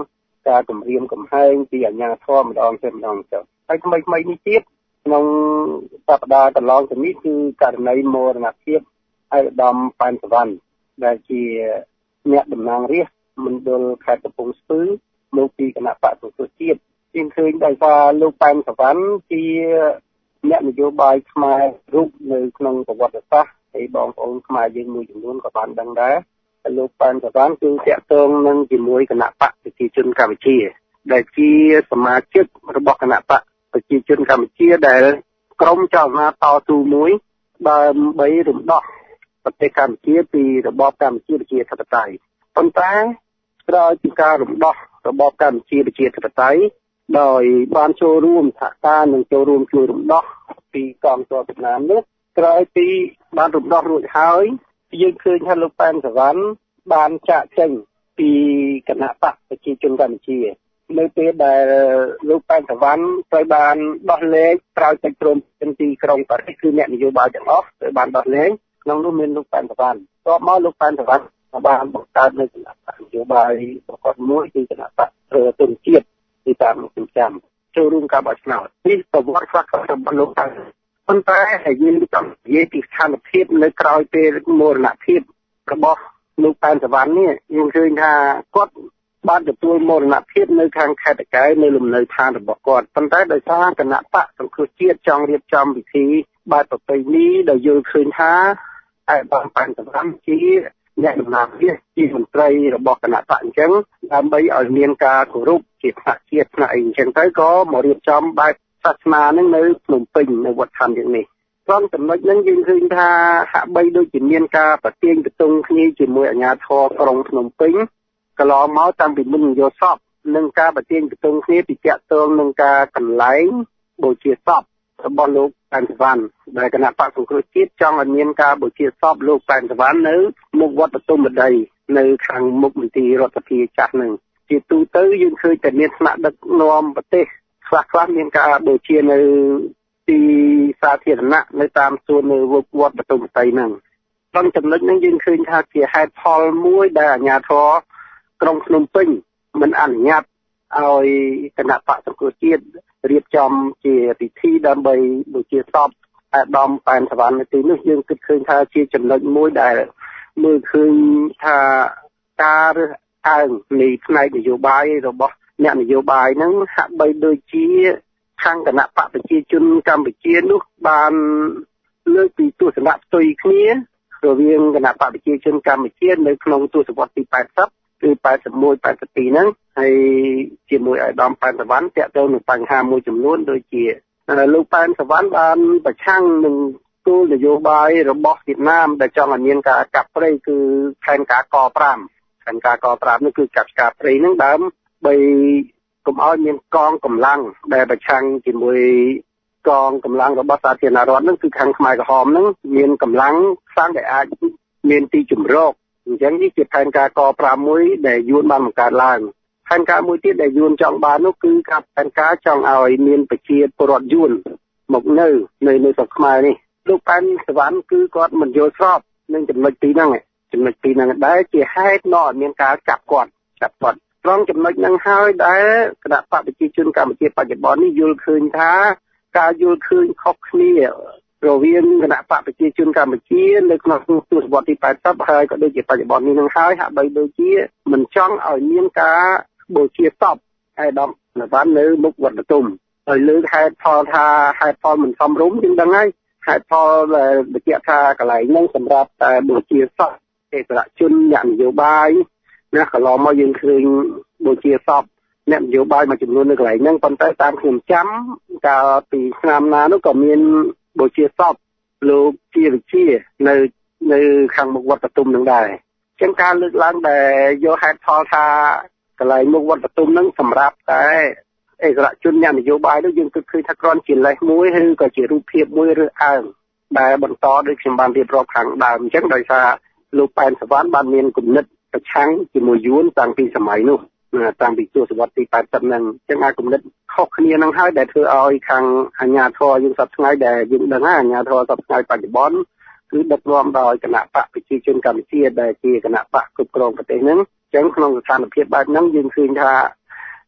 ការគម្រាមកំហែងពីអាជ្ញាធរម្ដងទៅហើយថ្មីនេះទៀតក្នុងសប្តាហ៍កន្លងទៅនេះគឺករណីមរណភាពឯកឧត្តមប៉ែនសវណ្ណដែលជាអ្នកតំណាងរាស្ត្រមណ្ឌលខេត្តកំពង់ស្ពឺមកពីគណៈបក្សសង្គ្រោះជាតិយើងឃើញដោយសារលោកប៉ែនសវណ្ណជាអ្នកនយោបាយខ្មែររូបនៅក្នុងប្រវត្តិសាស្ត្រហើយបងប្អូនខ្មែរយើងមួយចំនួនក៏បានដឹងដែរលោកប៉ែនសវណ្ណគឺតាក់ទងនឹងជាមួយគណៈបក្សប្រជាជនកម្ពុជាដែលជាសមាជិករបស់គណៈបក្សប្រជាជនកម្ពុជាដែលក្រុមចលនាតស៊ូមួយដើម្បីរំដោះប្រទេសកម្ពុជាពីរបបកម្ពុជាប្រជាធិបតេយ្យប៉ុន្តែក្រោយពីការរំដោះរបបកម្ពុជាប្រជាធិបតេយ្យដោយបានចូលរួមសហការនិងចូលរួមជួយរំដោះពីកងទ័ពវៀតណាមនោះក្រោយពីបានរំដោះរួចហើយយើងឃើញថាលោកប៉ែនសវណ្ណបានចាកចេញពីគណៈបក្សប្រជាជនកម្ពុជានៅពេលដែលលោកប៉ែនសវណ្ណត្រូវបានដោះលែងក្រោយពីព្រមព្រៀងទីក្រុងប៉ារីសគឺអ្នកនយោបាយទាំងអស់ត្រូវបានដោះលែងក្នុងនោះមានលោកប៉ែនសវណ្ណតបមកលោកប៉ែនសវណ្ណបានបង្កើតនៅគណៈបក្សនយោបាយប្រកបមួយគឺគណៈបក្សទុនជាតិទីតាមលោកចាំចូលរួមការបោះឆ្នោតនេះប្រវត្តិខ្លះរបស់លោកប៉ែនប៉ុន្តែយើងចង់និយាយពីស្ថានភាពនៅក្រោយពេលមរណភាពរបស់លោកប៉ែនសវណ្ណនេះយើងឃើញថាគាត់បានទទួលមរណភាពនៅខាងខេត្តតាកែវនៅលំនៅឋានរបស់គាត់ប៉ុន្តែដោយសារគណៈបក្សសង្គ្រោះជាតិចង់រៀបចំពិធីបែបប្រពៃណីដែលយល់ឃើញថាឯកឧត្តមប៉ែនសវណ្ណជាអ្នកដំណើរជាមន្ត្រីរបស់គណៈបក្សអញ្ចឹងដើម្បីឲ្យមានការគោរពជាថ្នាក់ជាតិថ្នាក់អីអញ្ចឹងទៅក៏មករៀបចំបែបសាសនានឹងនៅភ្នំពេញនៅវត្តឋានយ៉ាងនេះត្រង់ចំណុចហ្នឹងយើងឃើញថាហាក់បីដូចជាមានការប្រទាញបន្ទងគ្នាជាមួយអាជ្ញាធរក្រុងភ្នំពេញកន្លងមកតាំងពីមុននយោសពនឹងការប្រទាញបន្ទងគ្នាពីតាក់ទងនឹងការកន្លែងបូជាសពរបស់លោកប៉ែនសវណ្ណដែលគណៈបក្សសង្គ្រោះជាតិចង់ឲ្យមានការបូជាសពលោកប៉ែនសវណ្ណនៅមុខវត្តបទុមវតីនៅខាងមុខមន្ទីររដ្ឋាភិបាលចាស់នឹងជាទូទៅយើងឃើញតែមានថ្នាក់ដឹកនាំប្រទេសខ្លះមានការបូជានៅទីសាធារណៈនៅតាមសួននៅវត្តបទុមវតីហ្នឹងក្នុងចំណុចហ្នឹងយើងឃើញថាជាហេតុផលមួយដែលអាជ្ញាធរក្រុងភ្នំពេញមិនអនុញ្ញាតឲ្យគណៈបក្សសង្គ្រោះជាតិរៀបចំជាពិធីដើម្បីបូជាសពអាដាមប៉ែនសវណ្ណនៅទីនេះយើងគិតឃើញថាជាចំណុចមួយដែលមើលឃើញថាការរើសអើងនៃផ្នែកនយោបាយរបស់អ្នកនយោបាយហ្នឹងហាក់បីដូចជាខាងគណៈបក្សប្រជាជនកម្ពុជានោះបានលើកពីទស្សនៈផ្ទុយគ្នារវាងគណៈបក្សប្រជាជនកម្ពុជានៅក្នុងទសវត្សរ៍ទី80គឺ81 82ហ្នឹងហើយជាមួយអាដាមប៉ែនសវណ្ណតាក់ទងនឹងបញ្ហាមួយចំនួនដូចជាលោកប៉ែនសវណ្ណបានប្រឆាំងនឹងគោលនយោបាយរបស់វៀតណាមដែលចង់ឲ្យមានការកាប់ព្រៃគឺផែនការក5នេះគឺកាប់ឆ្ការព្រៃហ្នឹងដើម្បីកុំឲ្យមានកងកម្លាំងដែលប្រឆាំងជាមួយកងកម្លាំងរបស់សាធារណរដ្ឋហ្នឹងគឺខាងខ្មែរក្រហមហ្នឹងមានកម្លាំងខ្លាំងដែលអាចមានទីជម្រកអញ្ចឹងនេះជាផែនការក5មួយដែលយួនបានបង្កើតឡើងផែនការមួយទៀតដែលយួនចង់បាននោះគឺការផែនការចង់ឲ្យមានប្រជាពលរដ្ឋយួនមកនៅស្រុកខ្មែរនេះលោកប៉ែនសវណ្ណគឺគាត់មិនយល់ស្របនឹងចំណុចទីហ្នឹងដែលជាហេតុនាំឲ្យមានការចាប់គាត់ត្រង់ចំណុចហ្នឹងហើយដែលគណៈបកប្រជាជនកម្ពុជាបច្ចុប្បន្ននេះយល់ឃើញថាការយល់ឃើញខុសគ្នារវាងគណៈបកប្រជាជនកម្ពុជានៅក្នុងទសវត្សរ៍ទី80ហើយក៏ដូចជាបច្ចុប្បន្ននេះនឹងហើយហាក់បីដូចជាមិនចង់ឲ្យមានការបូជាសពអាដាមសវណ្ណនៅមុខវត្តបទុមហើយលើកហេតុផលថាហេតុផលមិនសមរម្យយើងដឹងហើយហេតុផលដែលបញ្ជាក់ថាកន្លែងហ្នឹងសម្រាប់តែបូជាសពទេសរជនអ្នកនយោបាយណាកន្លងមកយើងឃើញបូជាសពអ្នកនយោបាយមួយចំនួននៅកន្លែងហ្នឹងប៉ុន្តែតាមខ្ញុំចាំកាលពីឆ្នាំណានោះក៏មានបូជាសពលោកជាវិជានៅខាងមុខវត្តបទុមនឹងដែរអញ្ចឹងការលើកឡើងដែលយកហេតុផលថាកន្លែងមុខវត្តបទុមនឹងសម្រាប់តែអិសរាជជនអ្នកនយោបាយនោះយើងគិតឃើញថាគ្រាន់ជាលេសមួយឬក៏ជារូបភាពមួយរើសអើងដែលបន្តដោយខ្ញុំបានរៀបរាប់ខាងដើមអញ្ចឹងដោយសារលោកប៉ែនសវណ្ណបានមានគំនិតប្រឆាំងជាមួយយួនតាំងពីសម័យនោះតាំងពីទសវត្សរ៍ទី80ហ្នឹងអញ្ចឹងអាគំនិតខុសគ្នានឹងហើយដែលធ្វើឲ្យខាងអាជ្ញាធរយើងសពថ្ងៃដែលយើងដឹងថាអាជ្ញាធរសពថ្ងៃបច្ចុប្បន្នគឺដឹកនាំដោយគណៈបកប្រជាជនកម្ពុជាដែលជាគណៈបកគ្រប់គ្រងប្រទេសហ្នឹងអញ្ចឹងក្នុងស្ថានភាពបែបហ្នឹងយើងឃើញថា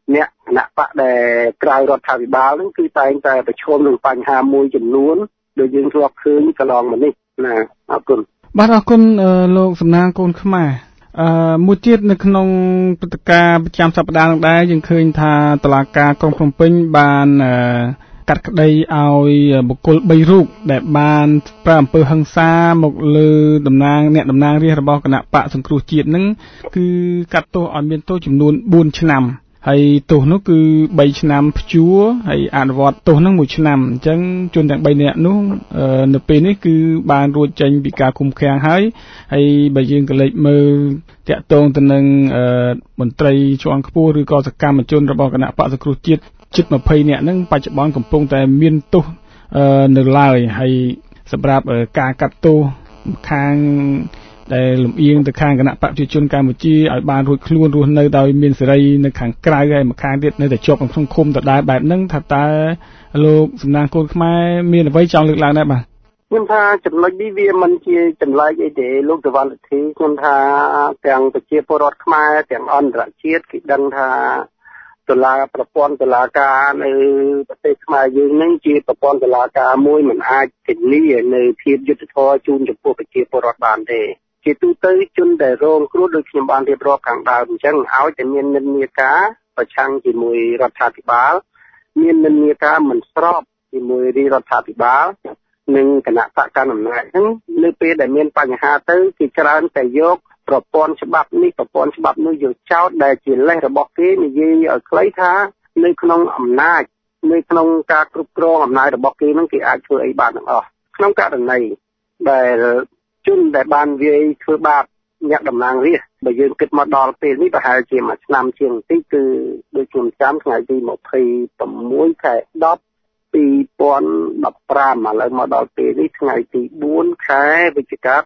អ្នកគណៈបកដែលក្រៅរដ្ឋាភិបាលហ្នឹងគឺតែងតែប្រឈមនឹងបញ្ហាមួយចំនួនដូចយើងធ្លាប់ឃើញកន្លងមកនេះណាអរគុណបាទអរគុណលោកសំណាងកូនខ្មែរមួយទៀតនៅក្នុងព្រឹត្តិការណ៍ប្រចាំសប្តាហ៍នោះដែរយើងឃើញថាតុលាការក្រុងភ្នំពេញបានកាត់ក្តីឲ្យបុគ្គល3រូបដែលបានប្រើអំពើហិង្សាមកលើអ្នកតំណាងរាស្ត្ររបស់គណៈបកសង្គ្រោះជាតិនឹងគឺកាត់ទោសឲ្យមានទោសចំនួន4ឆ្នាំហើយទោសនោះគឺ3ឆ្នាំព្យួរហើយអនុវត្តទោសនឹង1ឆ្នាំអញ្ចឹងជនទាំង3នាក់នោះនៅពេលនេះគឺបានរួចចេញពីការឃុំឃាំងហើយបើយើងក៏លេចមើលតាក់ទងទៅនឹងមន្ត្រីជាន់ខ្ពស់ឬក៏សកម្មជនរបស់គណៈបក្សសង្គ្រោះជាតិជិត20នាក់ហ្នឹងបច្ចុប្បន្នកំពុងតែមានទោសនៅឡើយហើយសម្រាប់ការកាត់ទោសខាងដែលលំអៀងទៅខាងគណៈបកប្រជាជនកម្ពុជាឲ្យបានរួចខ្លួនរស់នៅដោយមានសេរីនៅខាងក្រៅហើយម្ខាងទៀតនៅតែជាប់ក្នុងឃុំដដែលបែបហ្នឹងថាតើលោកសំណាងកូនខ្មែរមានអ្វីចង់លើកឡើងដែរបាទខ្ញុំថាចំណុចនេះវាមិនជាចម្លែកអីទេលោកសវណ្ណធីខ្ញុំថាទាំងប្រជាពលរដ្ឋខ្មែរទាំងអន្តរជាតិគេដឹងថាប្រព័ន្ធតុលាការនៅប្រទេសខ្មែរយើងនឹងជាប្រព័ន្ធតុលាការមួយមិនអាចធានានៅភាពយុត្តិធម៌ជូនចំពោះប្រជាពលរដ្ឋបានទេជាទូទៅជនដែលរងគ្រោះដូចខ្ញុំបានរៀបរាប់ខាងដើមអញ្ចឹងឲ្យតែមាននិន្នាការប្រឆាំងជាមួយរដ្ឋាភិបាលមាននិន្នាការមិនស្របជាមួយរដ្ឋាភិបាលនិងគណៈបកកណ្ដាលអំណាចហ្នឹងនៅពេលដែលមានបញ្ហាទៅគេច្រើនតែយកប្រព័ន្ធច្បាប់នេះប្រព័ន្ធច្បាប់នោះយកចោទដែលជាលេសរបស់គេនិយាយឲ្យខ្លីថានៅក្នុងអំណាចនៅក្នុងការគ្រប់គ្រងអំណាចរបស់គេហ្នឹងគេអាចធ្វើអីបានទាំងអស់ក្នុងករណីដែលជនដែលបានវាយធ្វើបាបអ្នកតំណាងរាស្ត្របើយើងគិតមកដល់ពេលនេះប្រហែលជាមួយឆ្នាំជាងបន្តិចគឺដូចខ្ញុំចាំថ្ងៃទី26ខែ10 2015ឥឡូវមកដល់ពេលនេះថ្ងៃទី4ខែវិច្ឆិកា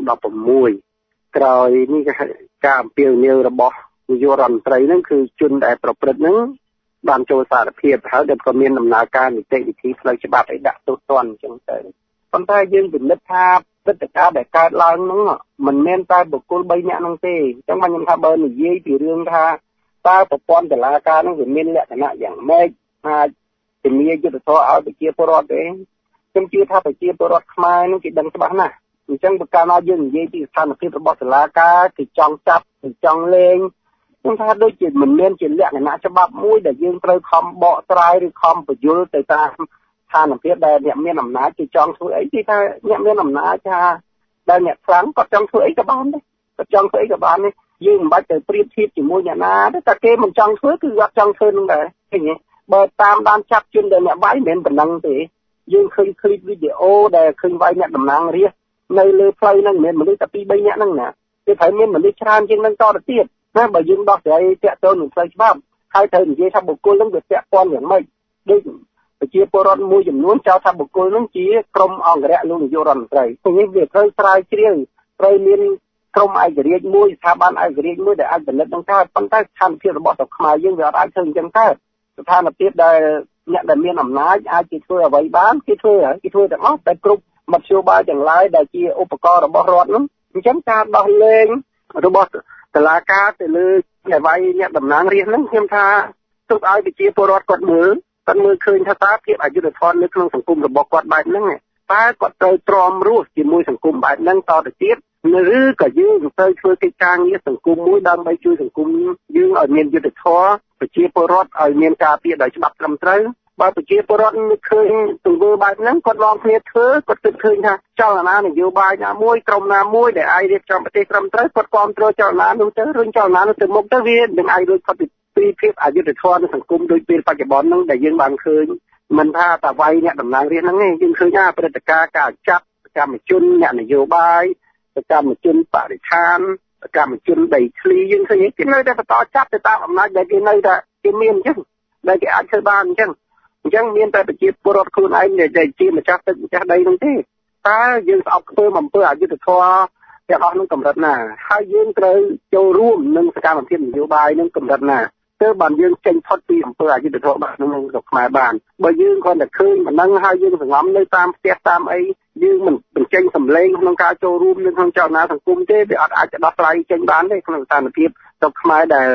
2016ក្រោយនេះការអំពាវនាវរបស់នាយករដ្ឋមន្ត្រីហ្នឹងគឺជនដែលប្រព្រឹត្តហ្នឹងបានចូលសារភាពហើយដែលក៏មានដំណើរការនីតិវិធីផ្លូវច្បាប់ឲ្យដាក់ទោសទណ្ឌអញ្ចឹងទៅប៉ុន្តែយើងពិនិត្យថាព្រឹត្តិការណ៍ដែលកើតឡើងហ្នឹងមិនមែនតែបុគ្គល3នាក់ហ្នឹងទេអញ្ចឹងខ្ញុំថាបើនិយាយពីរឿងថាតើប្រព័ន្ធតុលាការហ្នឹងវាមានលក្ខណៈយ៉ាងម៉េចអាចជំនាញយុត្តិធម៌ឲ្យប្រជាពលរដ្ឋទេខ្ញុំជឿថាប្រជាពលរដ្ឋខ្មែរនឹងគេដឹងច្បាស់ណាស់អញ្ចឹងបើកាលណាយើងនិយាយពីស្ថានភាពរបស់តុលាការគេចង់ចាប់គេចង់លេងខ្ញុំថាដូចជាមិនមែនជាលក្ខណៈច្បាប់មួយដែលយើងត្រូវខំបកស្រាយឬខំបញ្យល់ទៅតាមស្ថានភាពដែលអ្នកមានអំណាចគេចង់ធ្វើអីគេថាអ្នកមានអំណាចថាដែលអ្នកខ្លាំងគាត់ចង់ធ្វើអីក៏បានដែរគាត់ចង់ធ្វើអីក៏បានដែរយើងមិនបាច់ទៅប្រៀបធៀបជាមួយអ្នកណាទេតែគេមិនចង់ធ្វើគឺគាត់ចង់ធ្វើនឹងដែរឃើញទេបើតាមដានចាប់ជនដែលអ្នកវាយមិនមែនប៉ុណ្ណឹងទេយើងឃើញឃ្លីបវីដេអូដែលឃើញវាយអ្នកតំណាងរាស្ត្រនៅលើផ្លូវហ្នឹងមិនមែនមនុស្សតែ2 3នាក់ហ្នឹងណាគេត្រូវមានមនុស្សច្រើនជាងហ្នឹងតទៅទៀតណាបើយើងដោះស្រាយតាក់ទងនឹងផ្លូវច្បាប់ហើយត្រូវនិយាយថាបុគ្គលហ្នឹងវាពាក់ព័ន្ធយ៉ាងម៉េចដូចប្រជាពលរដ្ឋមួយចំនួនចោទថាបុគ្គលហ្នឹងជាក្រុមអង្គរៈលោកនាយករដ្ឋមន្ត្រីពេលនេះវាត្រូវស្រាវជ្រាវត្រូវមានក្រុមឯករាជ្យមួយស្ថាប័នឯករាជ្យមួយដែលអាចផលិតនឹងកើតប៉ុន្តែស្ថានភាពរបស់ស្រុកខ្មែរយើងវាអាចធ្វើអញ្ចឹងកើតស្ថានភាពដែលអ្នកដែលមានអំណាចអាចគេធ្វើអ្វីបានគេធ្វើទាំងអស់តែគ្រប់មធ្យោបាយទាំងឡាយដែលជាឧបករណ៍របស់រដ្ឋនោះអញ្ចឹងការដោះលែងរបស់តុលាការទៅលើអ្នកវាយអ្នកតំណាងរាស្ត្រហ្នឹងខ្ញុំថាទុកឲ្យប្រជាពលរដ្ឋគាត់មើលឃើញថាតើភាពអយុត្តិធម៌នៅក្នុងសង្គមរបស់គាត់បែបហ្នឹងតើគាត់ត្រូវទ្រាំរស់ជាមួយសង្គមបែបហ្នឹងតទៅទៀតឬក៏យើងត្រូវធ្វើកិច្ចការងារសង្គមមួយដើម្បីជួយសង្គមយើងឲ្យមានយុត្តិធម៌ប្រជាពលរដ្ឋឲ្យមានការពារដោយច្បាប់ត្រឹមត្រូវបើប្រជាពលរដ្ឋឃើញទង្វើបែបហ្នឹងគាត់ឡងគ្នាធ្វើគាត់គិតឃើញថាចលនានយោបាយណាមួយក្រុមណាមួយដែលអាចរៀបចំប្រទេសត្រឹមត្រូវគាត់គ្រប់គ្រងចលនានោះទៅរុញចលនានោះទៅមុខទៅវានឹងអាចរួចផុតពីភាពអយុត្តិធម៌នៅសង្គមដូចពេលបច្ចុប្បន្នហ្នឹងដែលយើងបានឃើញមិនថាតាវាយអ្នកតំណាងរាស្ត្រហ្នឹងទេយើងឃើញថាព្រឹត្តិការណ៍ការចាប់សកម្មជនអ្នកនយោបាយសកម្មជនបរិស្ថានសកម្មជនដីធ្លីយើងឃើញគេនៅតែបន្តចាប់ទៅតាមអំណាចដែលគេនៅតែគេមានអញ្ចឹងដែលគេអាចធ្វើបានអញ្ចឹងមានតែប្រជាពលរដ្ឋខ្លួនឯងដែលជាម្ចាស់ទឹកម្ចាស់ដីនោះទេតើយើងស្អប់ខ្ពើមអំពើអយុត្តិធម៌ទាំងអស់នោះកម្រិតណាហើយយើងត្រូវចូលរួមនឹងសកម្មភាពនយោបាយនឹងកម្រិតណាទើបបានយើងចេញផុតពីអំពើអយុត្តិធម៌បាទក្នុងស្រុកខ្មែរបានបើយើងគ្រាន់តែឃើញមិនដឹងហើយយើងសង្ងំនៅតាមផ្ទះតាមអីយើងមិនបញ្ចេញសម្លេងក្នុងការចូលរួមនៅក្នុងចលនាសង្គមទេវាអត់អាចដោះស្រាយចេញបានទេក្នុងស្ថានភាពស្រុកខ្មែរដែល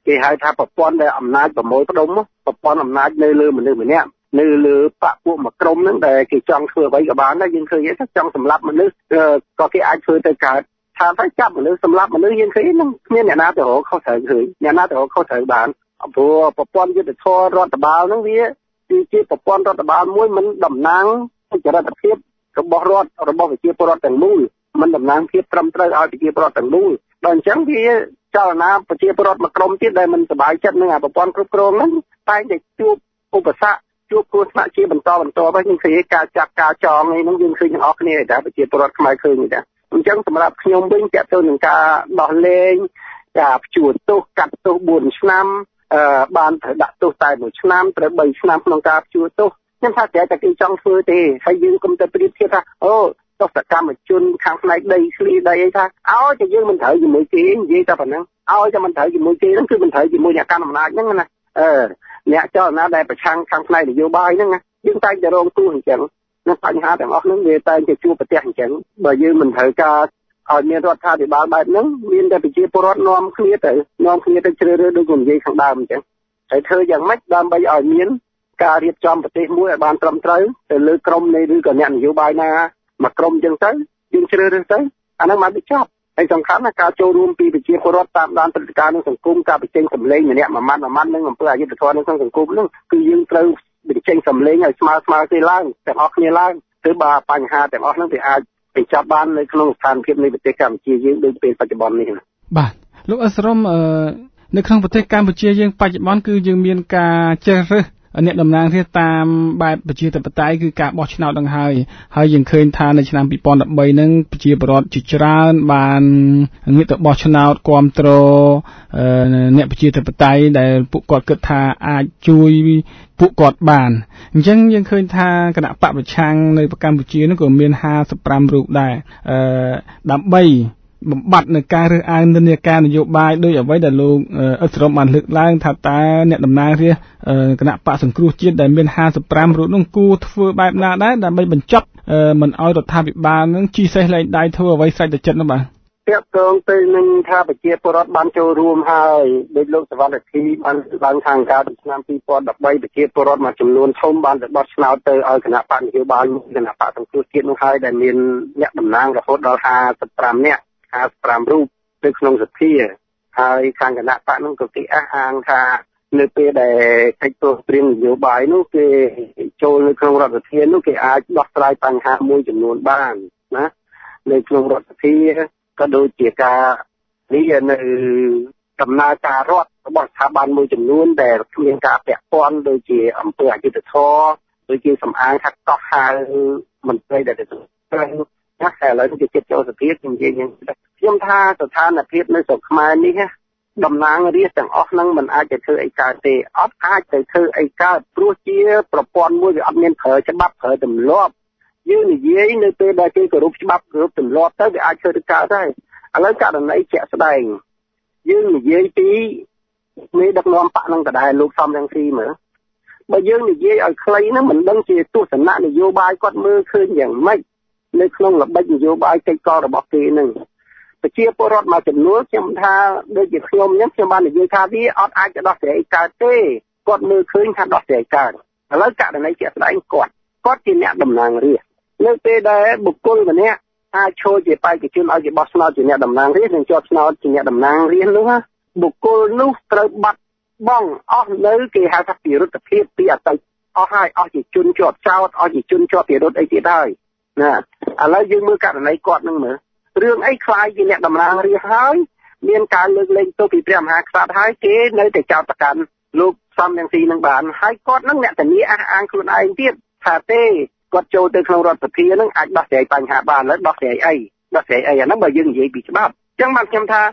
គេហៅថាប្រព័ន្ធដែលអំណាចប្រមូលផ្ដុំប្រព័ន្ធអំណាចនៅលើមនុស្សម្នាក់នៅលើបកពួកមួយក្រុមហ្នឹងដែលគេចង់ធ្វើអ្វីក៏បានដែរយើងឃើញថាចង់សម្លាប់មនុស្សក៏គេអាចធ្វើទៅកើតថាទៅចាប់មនុស្សសម្លាប់មនុស្សយើងឃើញហ្នឹងគ្មានអ្នកណាទៅរកខុសត្រូវឃើញអ្នកណាទៅរកខុសត្រូវបានព្រោះប្រព័ន្ធយុត្តិធម៌រដ្ឋបាលហ្នឹងវាគឺជាប្រព័ន្ធរដ្ឋបាលមួយមិនតំណាងចរិតភាពរបស់រដ្ឋរបស់ប្រជាពលរដ្ឋទាំងមូលមិនតំណាងភាពត្រឹមត្រូវឲ្យប្រជាពលរដ្ឋទាំងមូលដល់អញ្ចឹងវាចលនាប្រជាពលរដ្ឋមួយក្រុមទៀតដែលមិនសប្បាយចិត្តនឹងប្រព័ន្ធគ្រប់គ្រងហ្នឹងតែងតែជួបឧបសគ្គជួបគ្រោះថ្នាក់ជាបន្តទៅយើងឃើញការចាប់ការចងហ្នឹងយើងឃើញទាំងអស់គ្នាតែប្រជាពលរដ្ឋខ្មែរឃើញទេអញ្ចឹងសម្រាប់ខ្ញុំវិញតើទៅនឹងការដោះលែងការព្យួរទោសកាត់ទោស4ឆ្នាំបានត្រូវដាក់ទោសតែ1ឆ្នាំត្រូវ3ឆ្នាំក្នុងការព្យួរទោសខ្ញុំថាតែគេចង់ធ្វើទេហើយយើងគុំតែប្រៀបធៀបថាអូទោសកម្មជនខាងផ្នែកដីស្លីដីអីថាឲ្យតែយើងមិនត្រូវជាមួយគេនិយាយតែប៉ុណ្ណឹងឲ្យតែមិនត្រូវជាមួយគេហ្នឹងគឺមិនត្រូវជាមួយអ្នកកាន់អំណាចហ្នឹងណាអ្នកចលនាដែលប្រឆាំងខាងផ្នែកនយោបាយហ្នឹងណាយើងតែងតែរងគ្រោះអញ្ចឹងនឹងបញ្ហាទាំងអស់ហ្នឹងវាតែងតែជួបប្រទះអញ្ចឹងបើយើងមិនត្រូវការឲ្យមានរដ្ឋាភិបាលបែបហ្នឹងមានតែប្រជាពលរដ្ឋនាំគ្នាទៅជ្រើសរើសដូចខ្ញុំនិយាយខាងដើមអញ្ចឹងហើយធ្វើយ៉ាងម៉េចដើម្បីឲ្យមានការរៀបចំប្រទេសមួយឲ្យបានត្រឹមត្រូវទៅលើក្រមនៃឬក៏អ្នកនយោបាយណាមកក្រមអញ្ចឹងទៅយើងជ្រើសរើសទៅអាហ្នឹងមកវាចប់ហើយសំខាន់ណាការចូលរួមពីប្រជាពលរដ្ឋតាមដានព្រឹត្តិការណ៍ក្នុងសង្គមការបញ្ចេញសម្លេងម្នាក់មួយម៉ាត់នឹងអំពើអយុត្តិធម៌នៅក្នុងសង្គមហ្នឹងគឺយើងត្រូវបញ្ចេញសម្លេងឲ្យស្មើគ្នាឡើងទាំងអស់គ្នាឡើងគឺបើបញ្ហាទាំងអស់ហ្នឹងវាអាចបញ្ចប់បាននៅក្នុងស្ថានភាពនៃប្រទេសកម្ពុជាយើងដូចពេលបច្ចុប្បន្ននេះបាទលោកអស្រមនៅក្នុងប្រទេសកម្ពុជាយើងបច្ចុប្បន្នគឺយើងមានការជ្រើសរើសអ្នកតំណាងរាស្ត្រតាមបែបប្រជាធិបតេយ្យគឺការបោះឆ្នោតនឹងហើយយើងឃើញថានៅឆ្នាំ2013ហ្នឹងប្រជាពលរដ្ឋជាច្រើនបានងាកទៅបោះឆ្នោតគាំទ្រអ្នកប្រជាធិបតេយ្យដែលពួកគាត់គិតថាអាចជួយពួកគាត់បានអញ្ចឹងយើងឃើញថាគណៈបកប្រឆាំងនៅកម្ពុជាហ្នឹងក៏មាន55រូបដែរដើម្បីបំបត្តិនៅការរើសអើងនិន្នាការនយោបាយដោយអ្វីដែលលោកអស្រមបានលើកឡើងថាតើអ្នកតំណាងរាស្ត្រគណៈបកសង្គ្រោះជាតិដែលមាន55រូបនោះគួរធ្វើបែបណាដែរដើម្បីបញ្ចប់មិនឲ្យរដ្ឋាភិបាលនឹងជីសេះលែងដៃធ្វើអ្វីស្រេចតែចិត្តនោះបាទពាក់ទងទៅនឹងថាប្រជាពលរដ្ឋបានចូលរួមហើយដោយលោកសវណ្ណធីបានឡើងខាងការឆ្នាំ2013ប្រជាពលរដ្ឋមួយចំនួនធំបានទៅបោះឆ្នោតទៅឲ្យគណៈបកនយោបាយគណៈបកសង្គ្រោះជាតិនោះហើយដែលមានអ្នកតំណាងរហូតដល់55នាក់55រូបនៅក្នុងសភាហើយខាងគណៈបកនោះក៏គេអះអាងថានៅពេលដែលកិច្ចព្រមព្រៀងនយោបាយនោះគេចូលនៅក្នុងរដ្ឋសភានោះគេអាចដោះស្រាយបញ្ហាមួយចំនួនបានណានៅក្នុងរដ្ឋសភាក៏ដូចជាការនេះនៅដំណើរការរដ្ឋរបស់ស្ថាប័នមួយចំនួនដែលគ្មានការពាក់ព័ន្ធដូចជាអង្គើអយុត្តិធម៌ដូចជាសម្អាងថាកោះហៅមន្ត្រីដែលត្រូវណាតែឥឡូវនេះគេចិត្តចូលសភាខ្ញុំថាស្ថានភាពនៅស្រុកខ្មែរនេះតំណាងរាស្ត្រទាំងអស់ហ្នឹងមិនអាចទៅធ្វើអីកើតទេអត់អាចទៅធ្វើអីកើតព្រោះជាប្រព័ន្ធមួយវាអត់មានប្រើច្បាប់ប្រើទម្លាប់យើងនិយាយនៅពេលដែលគេគោរពច្បាប់គោរពទម្លាប់ទៅវាអាចធ្វើទៅកើតដែរឥឡូវករណីជាក់ស្ដែងយើងនិយាយពីមេដឹកនាំបកនឹងដដែលលោកសំរងស៊ីមើលបើយើងនិយាយឲ្យខ្លីហ្នឹងមិនដឹងជាទស្សនៈនយោបាយគាត់មើលឃើញយ៉ាងម៉េចនៅក្នុងល្បិចនយោបាយកិច្ចការរបស់គេហ្នឹងប្រជាពលរដ្ឋមួយចំនួនខ្ញុំថាដូចជាខ្ញុំអញ្ចឹងខ្ញុំបាននិយាយថាវាអត់អាចទៅដោះស្រាយកើតទេគាត់មើលឃើញថាដោះស្រាយកើតឥឡូវករណីជាក់ស្ដែងគាត់ជាអ្នកតំណាងរាស្ត្រនៅពេលដែលបុគ្គលម្នាក់អាចឈរជាបេក្ខជនឲ្យគេបោះឆ្នោតជាអ្នកតំណាងរាស្ត្រនិងជាប់ឆ្នោតជាអ្នកតំណាងរាស្ត្រនោះបុគ្គលនោះត្រូវបាត់បង់អស់នៅគេហៅថាពិរុទ្ធភាពពីអតីតអស់ហើយអស់ជាជនជាប់ចោតអស់ជាជនជាប់ពិរុទ្ធអីទៀតហើយណាឥឡូវយើងមើលករណីគាត់នឹងមើលរឿងអីខ្លាយជាអ្នកតំណាងរាស្ត្រហើយមានការលើកលែងទោសពីព្រះមហាក្សត្រហើយគេនៅតែចោទប្រកាន់លោកសំរងស៊ីនឹងបានហើយគាត់នឹងអ្នកធានាអះអាងខ្លួនឯងទៀតថាទេគាត់ចូលទៅក្នុងរដ្ឋសភានឹងអាចដោះស្រាយបញ្ហាបានហើយដោះស្រាយអីអាហ្នឹងបើយើងនិយាយពីច្បាប់អញ្ចឹងបានខ្ញុំថា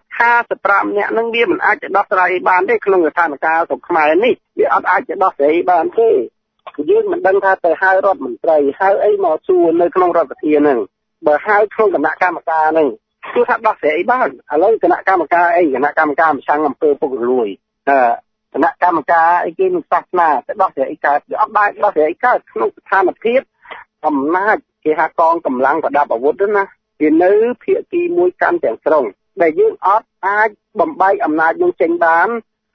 55អ្នកនឹងវាមិនអាចទៅដោះស្រាយបានទេក្នុងស្ថានភាពស្រុកខ្មែរនេះវាអត់អាចទៅដោះស្រាយបានទេយើងមិនដឹងថាទៅហៅរដ្ឋមន្ត្រីហៅអីមកសួរនៅក្នុងរដ្ឋសភាហ្នឹងបើហៅក្នុងគណៈកម្មការហ្នឹងគឺថាដោះស្រាយបានឥឡូវគណៈកម្មការអីគណៈកម្មការប្រឆាំងអំពើពុករលួយគណៈកម្មការអីគេនឹងសាសនាទៅដោះស្រាយអីកើតវាអត់បានដោះស្រាយអីកើតក្នុងស្ថានភាពអំណាចគេហៅកងកម្លាំងប្រដាប់អាវុធណាវានៅភាគីមួយកាន់ទាំងស្រុងដែលយើងអត់អាចបំបែកអំណាចនឹងចេញបាន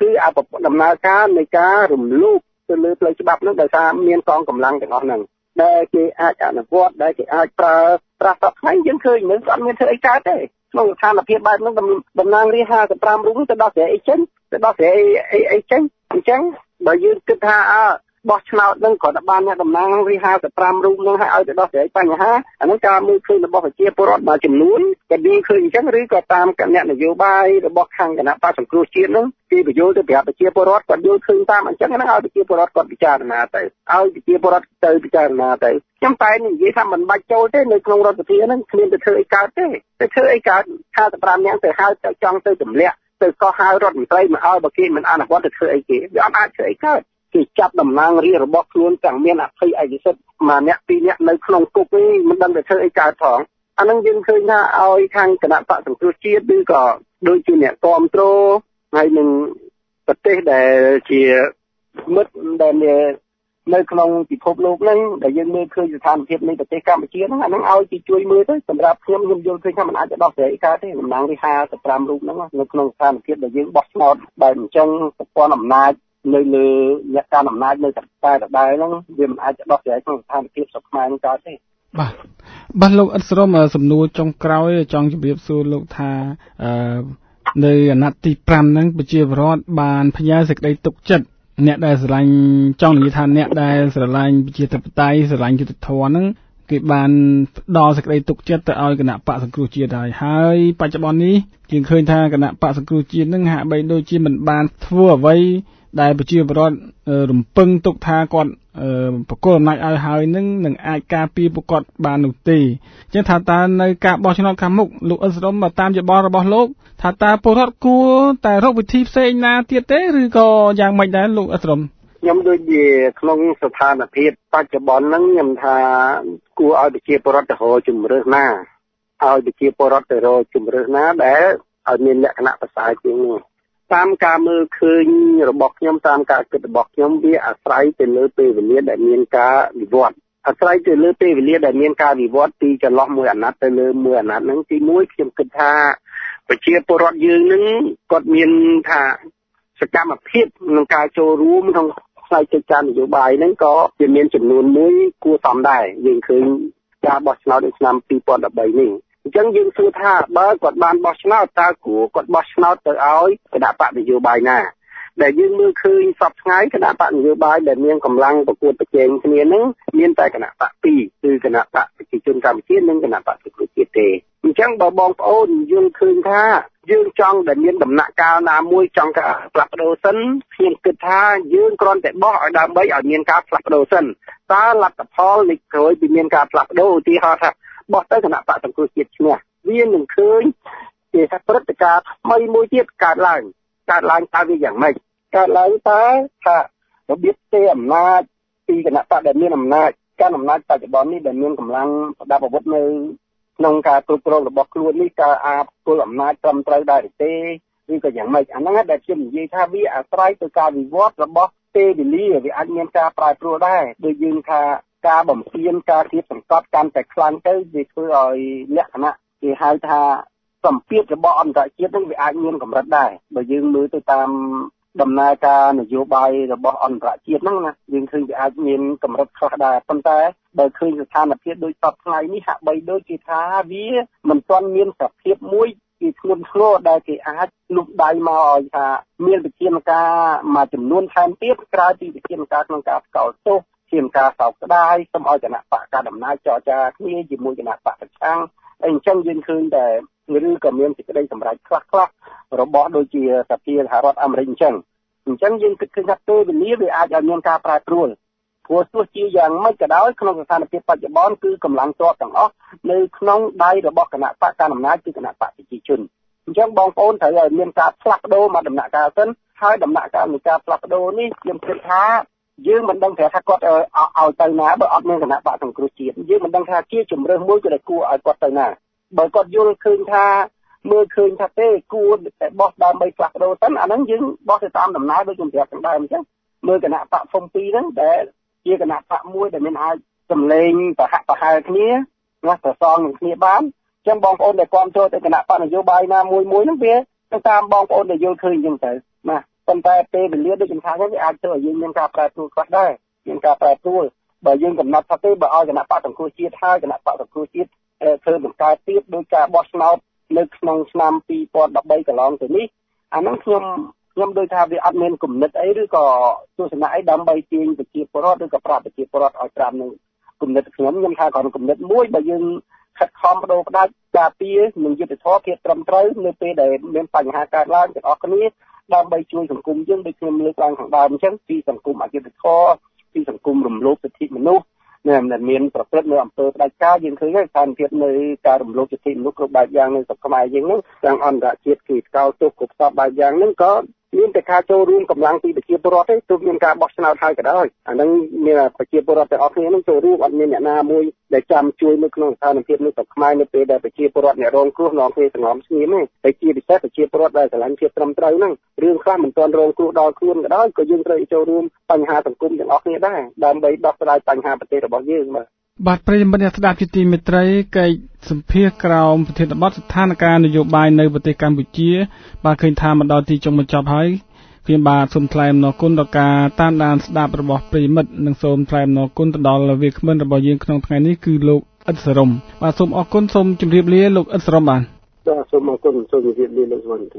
គឺអបដំណើរការនៃការរំលោភទៅលើផ្លូវច្បាប់ហ្នឹងដោយសារមានកងកម្លាំងទាំងអស់ហ្នឹងដែលគេអាចអនុវត្តដែលគេអាចប្រើប្រាស់សពថ្ងៃយើងឃើញនឹងអត់មានធ្វើអីកើតទេក្នុងស្ថានភាពបែបហ្នឹងតំណាងរាស្ត្រ55រូបទៅដល់ស្រីអីចេញទៅដល់ស្រីអីចេញអញ្ចឹងបើយើងគិតថាបោះឆ្នោតនឹងគ្រាន់តែបានអ្នកតំណាងរាស្ត្រ55រូបនឹងឲ្យទៅដោះស្រាយបញ្ហាអានោះការមើលឃើញរបស់ប្រជាពលរដ្ឋមួយចំនួនក៏យើងឃើញអញ្ចឹងឬក៏តាមគណៈនយោបាយរបស់ខាងគណៈបក្សសង្គ្រោះជាតិនឹងគេបញ្យល់ទៅប្រាប់ប្រជាពលរដ្ឋគាត់យល់ឃើញតាមអញ្ចឹងហ្នឹងឲ្យប្រជាពលរដ្ឋគាត់ពិចារណាទៅឲ្យប្រជាពលរដ្ឋទៅពិចារណាទៅខ្ញុំតែនិយាយថាមិនបាច់ចូលទេនៅក្នុងរដ្ឋសភាហ្នឹងគ្មានទៅធ្វើអីកើតទេទៅធ្វើអីកើត55នាក់ទៅហៅទៅចង់ទៅទម្លាក់ទៅកោះហៅរដ្ឋមន្ត្រីមកឲ្យបើគេមិនអនុវត្តទៅធ្វើអីគេវាអត់អាចធ្វើអីកើតគេចាប់តំណាងរាស្ត្ររបស់ខ្លួនទាំងមានអភ័យឯកសិទ្ធិមួយអ្នកពីរអ្នកនៅក្នុងគុកនេះមិនដឹងទៅធ្វើអីកើតផងអានឹងយើងឃើញថាឲ្យខាងគណៈបក្សសង្គ្រោះជាតិឬក៏ដូចជាអ្នកគ្រប់គ្រងហើយនឹងប្រទេសដែលជាមិត្តដែលនៅក្នុងពិភពលោកហ្នឹងដែលយើងមើលឃើញស្ថានភាពនៃប្រទេសកម្ពុជាហ្នឹងអានឹងឲ្យគេជួយមើលទៅសម្រាប់ខ្ញុំយល់ឃើញថាมันអាចទៅដោះស្រាយកើតទេតំណាងរាស្ត្រ55រូបហ្នឹងនៅក្នុងស្ថានភាពដែលយើងបោះឆ្នោតបែបអញ្ចឹងប្រព័ន្ធអំណាចនៅលើអ្នកកាន់អំណាចនៅតែដែរហ្នឹងវាមិនអាចដោះស្រាយក្នុងស្ថានភាពស្រុកខ្មែរនេះកើតទេបាទលោកអ៊ិតស្រមសំណួរចុងក្រោយចង់ជម្រាបសួរលោកថានៅអាណត្តិទី5ហ្នឹងប្រជាពលរដ្ឋបានផ្ញើសេចក្តីទុកចិត្តអ្នកដែលស្រឡាញ់ចង់និយាយថាអ្នកដែលស្រឡាញ់ប្រជាធិបតេយ្យស្រឡាញ់យុត្តិធម៌ហ្នឹងគេបានផ្ដល់សេចក្តីទុកចិត្តទៅឲ្យគណៈបក្សសង្គ្រោះជាតិហើយបច្ចុប្បន្ននេះយើងឃើញថាគណៈបក្សសង្គ្រោះជាតិហ្នឹងហាក់បីដូចជាមិនបានធ្វើអ្វីដែលប្រជាពលរដ្ឋរំពឹងទុកថាគាត់បកគលអំណាចឲ្យហើយនឹងអាចការពារពួកគាត់បាននោះទេអញ្ចឹងថាតើនៅការបោះឆ្នោតខាងមុខលោកអ៊ិតស្រមតាមយោបល់របស់លោកថាតើពលរដ្ឋគួរតែរកវិធីផ្សេងណាទៀតទេឬក៏យ៉ាងម៉េចដែរលោកអ៊ិតស្រមខ្ញុំដូចជាក្នុងស្ថានភាពបច្ចុប្បន្នហ្នឹងខ្ញុំថាគួរឲ្យប្រជាពលរដ្ឋទៅរកជំរើសណាឲ្យប្រជាពលរដ្ឋទៅរកជំរើសណាដែលឲ្យមានលក្ខណៈប្រសើរជាងនេះតាមការមើលឃើញរបស់ខ្ញុំតាមការគិតរបស់ខ្ញុំវាអាស្រ័យទៅលើពេលវេលាដែលមានការវិវត្តអាស្រ័យទៅលើពេលវេលាដែលមានការវិវត្តពីចន្លោះមួយអាណត្តិទៅលើមួយអាណត្តិហ្នឹងទី1ខ្ញុំគិតថាប្រជាពលរដ្ឋយើងនឹងគាត់មានថាសកម្មភាពក្នុងការចូលរួមក្នុងផ្នែកកិច្ចការនយោបាយហ្នឹងក៏វាមានចំនួនមួយគួរសមដែរយើងឃើញការបោះឆ្នោតនៅឆ្នាំ2013នេះអញ្ចឹងយើងសួរថាបើគាត់បានបោះឆ្នោតតើគួរគាត់បោះឆ្នោតទៅឲ្យគណៈបកនយោបាយណាដែលយើងមើលឃើញសពថ្ងៃគណៈបកនយោបាយដែលមានកម្លាំងប្រកួតប្រជែងគ្នានឹងមានតែគណៈបក2គឺគណៈបកប្រជាជនកម្ពុជានិងគណៈបកសង្គ្រោះជាតិទេអញ្ចឹងបើបងប្អូនយើងឃើញថាយើងចង់ដែលមានដំណាក់កាលណាមួយចង់ការផ្លាស់ប្ដូរសិនខ្ញុំគិតថាយើងគ្រាន់តែបោះឲ្យដើម្បីឲ្យមានការផ្លាស់ប្ដូរសិនតើលទ្ធផលនៃក្រោយពីមានការផ្លាស់ប្ដូរឧទាហរណ៍ថាបោះទៅគណៈបកសង្គ្រោះជាតិឈ្នះវានឹងឃើញជាព្រឹត្តិការណ៍ថ្មីមួយទៀតកើតឡើងតើវាយ៉ាងម៉េចកើតឡើងតើថារបៀបទេអំណាចពីគណៈបកដែលមានអំណាចកាន់អំណាចបច្ចុប្បន្ននេះដែលមានកម្លាំងប្រដាប់អាវុធនៅក្នុងការគ្រប់គ្រងរបស់ខ្លួននេះការពលអំណាចត្រឹមត្រូវដែរទេឬក៏យ៉ាងម៉េចអាហ្នឹងដែលខ្ញុំនិយាយថាវាអាស្រ័យទៅការវិវត្តរបស់ពេលវេលាវាអាចមានការប្រែប្រួលដែរដូចយើងថាការបំពេញការគៀបសង្កត់កាន់តែខ្លាំងទៅវាធ្វើឲ្យលក្ខណៈគេហៅថាសម្ពាធរបស់អន្តរជាតិនឹងវាអាចមានកម្រិតដែរបើយើងមើលទៅតាមដំណើរការនយោបាយរបស់អន្តរជាតិហ្នឹងណាយើងឃើញវាអាចមានកម្រិតខ្លះដែរប៉ុន្តែបើឃើញស្ថានភាពដូចសពថ្ងៃនេះហាក់បីដូចជាថាវាមិនទាន់មានសភាពមួយជាធ្ងន់ធ្ងរដែលគេអាចលុបដៃមកឲ្យថាមានវិធានការមួយចំនួនថែមទៀតក្រៅពីវិធានការក្នុងការផ្កោតទោសជាការសោកស្ដាយសូមឲ្យគណៈបកកណ្ដាលអំណាចចរចាគ្នាជាមួយគណៈបកប្រឆាំងអញ្ចឹងយើងឃើញតែឬក៏មានសេចក្តីសម្រេចខ្លះរបស់ដូចជាសភាសហរដ្ឋអាមេរិកអញ្ចឹងយើងគិតឃើញថាពេលវេលាវាអាចឲ្យមានការប្រែប្រួលព្រោះទោះជាយ៉ាងម៉េចក៏ដោយក្នុងស្ថានភាពបច្ចុប្បន្នគឺកម្លាំងទ័ពទាំងអស់នៅក្នុងដៃរបស់គណៈបកកណ្ដាលអំណាចគឺគណៈបកប្រជាជនអញ្ចឹងបងប្អូនត្រូវឲ្យមានការផ្លាស់ប្ដូរមកដំណាក់កាលសិនហើយដំណាក់កាលនៃការផ្លាស់ប្ដូរនេះខ្ញុំគិតថាយើងមិនដឹងថាគាត់ឲ្យទៅណាបើអត់មានគណៈបកសង្គ្រោះជាតិយើងមិនដឹងថាជាជំរើសមួយក៏ដែលគួរឲ្យគាត់ទៅណាបើគាត់យល់ឃើញថាមើលឃើញថាទេគួរតែបោះដើម្បីផ្លាស់ប្ដូរសិនអាហ្នឹងយើងបោះទៅតាមដំណើរដូចខ្ញុំប្រាប់ខាងដើមអញ្ចឹងមើលគណៈបកហ្វុំ2ហ្នឹងដែលជាគណៈបកមួយដែលមានអាចសម្លេងប្រហាក់ប្រហែលគ្នាណាប្រសងនឹងគ្នាបានអញ្ចឹងបងប្អូនដែលគាំទ្រទៅគណៈបកនយោបាយណាមួយហ្នឹងវាទៅតាមបងប្អូនដែលយល់ឃើញអញ្ចឹងទៅណាប៉ុន្តែពេលវេលាដូចខ្ញុំថាវាអាចធ្វើឲ្យយើងមានការប្រែប្រួលខ្លះដែរមានការប្រែប្រួលបើយើងកំណត់ថាទេបើឲ្យគណៈបកសង្គ្រោះជាតិហើយគណៈបកសង្គ្រោះជាតិធ្វើបង្កើតទៀតដោយការបោះឆ្នោតនៅក្នុងឆ្នាំ2013កន្លងទៅនេះអាហ្នឹងខ្ញុំដូចថាវាអត់មានគំនិតអីឬក៏ទស្សនៈអីដើម្បីទាញប្រជាពលរដ្ឋឬក៏ប្រាប់ប្រជាពលរដ្ឋឲ្យត្រាំនឹងគំនិតខ្ញុំថាគ្រាន់គំនិតមួយបើយើងខិតខំបដូរផ្ដាច់ការពារនិងយុទ្ធធម៌ភាពត្រឹមត្រូវនៅពេលដែលមានបញ្ហាកើតឡើងទាំងអស់គ្នាដើម្បីជួយសង្គមយើងដូចខ្ញុំលើកឡើងខាងដើមអញ្ចឹងពីសង្គមអយុត្តិធម៌ពីសង្គមរំលោភសិទ្ធិមនុស្សដែលមានប្រព្រឹត្តនៅអំពើផ្ដាច់ការយើងឃើញហើយស្ថានភាពនៅការរំលោភសិទ្ធិមនុស្សគ្រប់បែបយ៉ាងនៅស្រុកខ្មែរយើងហ្នឹងទាំងអន្តរជាតិគឺកោតទោសគ្រប់ស្បបែបយ៉ាងហ្នឹងក៏មានតែការចូលរួមកម្លាំងពីប្រជាពលរដ្ឋទេទោះមានការបោះឆ្នោតហើយក៏ដោយអាហ្នឹងមានប្រជាពលរដ្ឋទាំងអស់គ្នាហ្នឹងចូលរួមអត់មានអ្នកណាមួយដែលចាំជួយនៅក្នុងស្ថានភាពនេះស្រុកខ្មែរនៅពេលដែលប្រជាពលរដ្ឋអ្នករងគ្រោះនាំគ្នាសង្ងំស្ងៀមទេតែជាពិសេសប្រជាពលរដ្ឋដែលស្រឡាញ់ភាពត្រឹមត្រូវហ្នឹងរឿងខ្លះមិនទាន់រងគ្រោះដល់ខ្លួនក៏ដោយក៏យើងត្រូវចូលរួមបញ្ហាសង្គមទាំងអស់គ្នាដែរដើម្បីដោះស្រាយបញ្ហាប្រទេសរបស់យើងបាទប្រិយមិត្តអ្នកស្ដាប់ជាទីមេត្រីកិច្ចសម្ភាសក្រោមប្រធានបទស្ថានភាពនយោបាយនៅប្រទេសកម្ពុជាបាទឃើញថាមកដល់ទីចុងបញ្ចប់ហើយខ្ញុំបាទសូមថ្លែងអំណរគុណដល់ការតាមដានស្ដាប់របស់ប្រិយមិត្តនិងសូមថ្លែងអំណរគុណទៅដល់វាគ្មិនរបស់យើងក្នុងថ្ងៃនេះគឺលោកអ៊ិតសរមបាទសូមអរគុណសូមជម្រាបលាលោកអ៊ិតសរមបាទសូមអរគុណសូមជម្រាបលាលោកសុវណ្ណ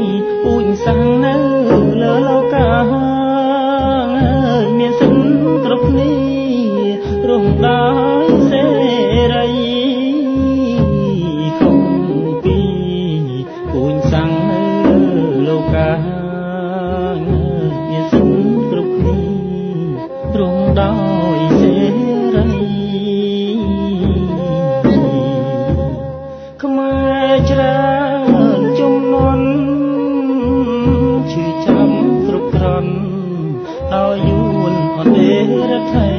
សាំងនៅលើលោកកាមានសិនដោយសេរីខ្មែរច្រើនជំនាន់ឈឺចាំគ្រប់គ្រាន់ដោយយួនអន្តរថៃ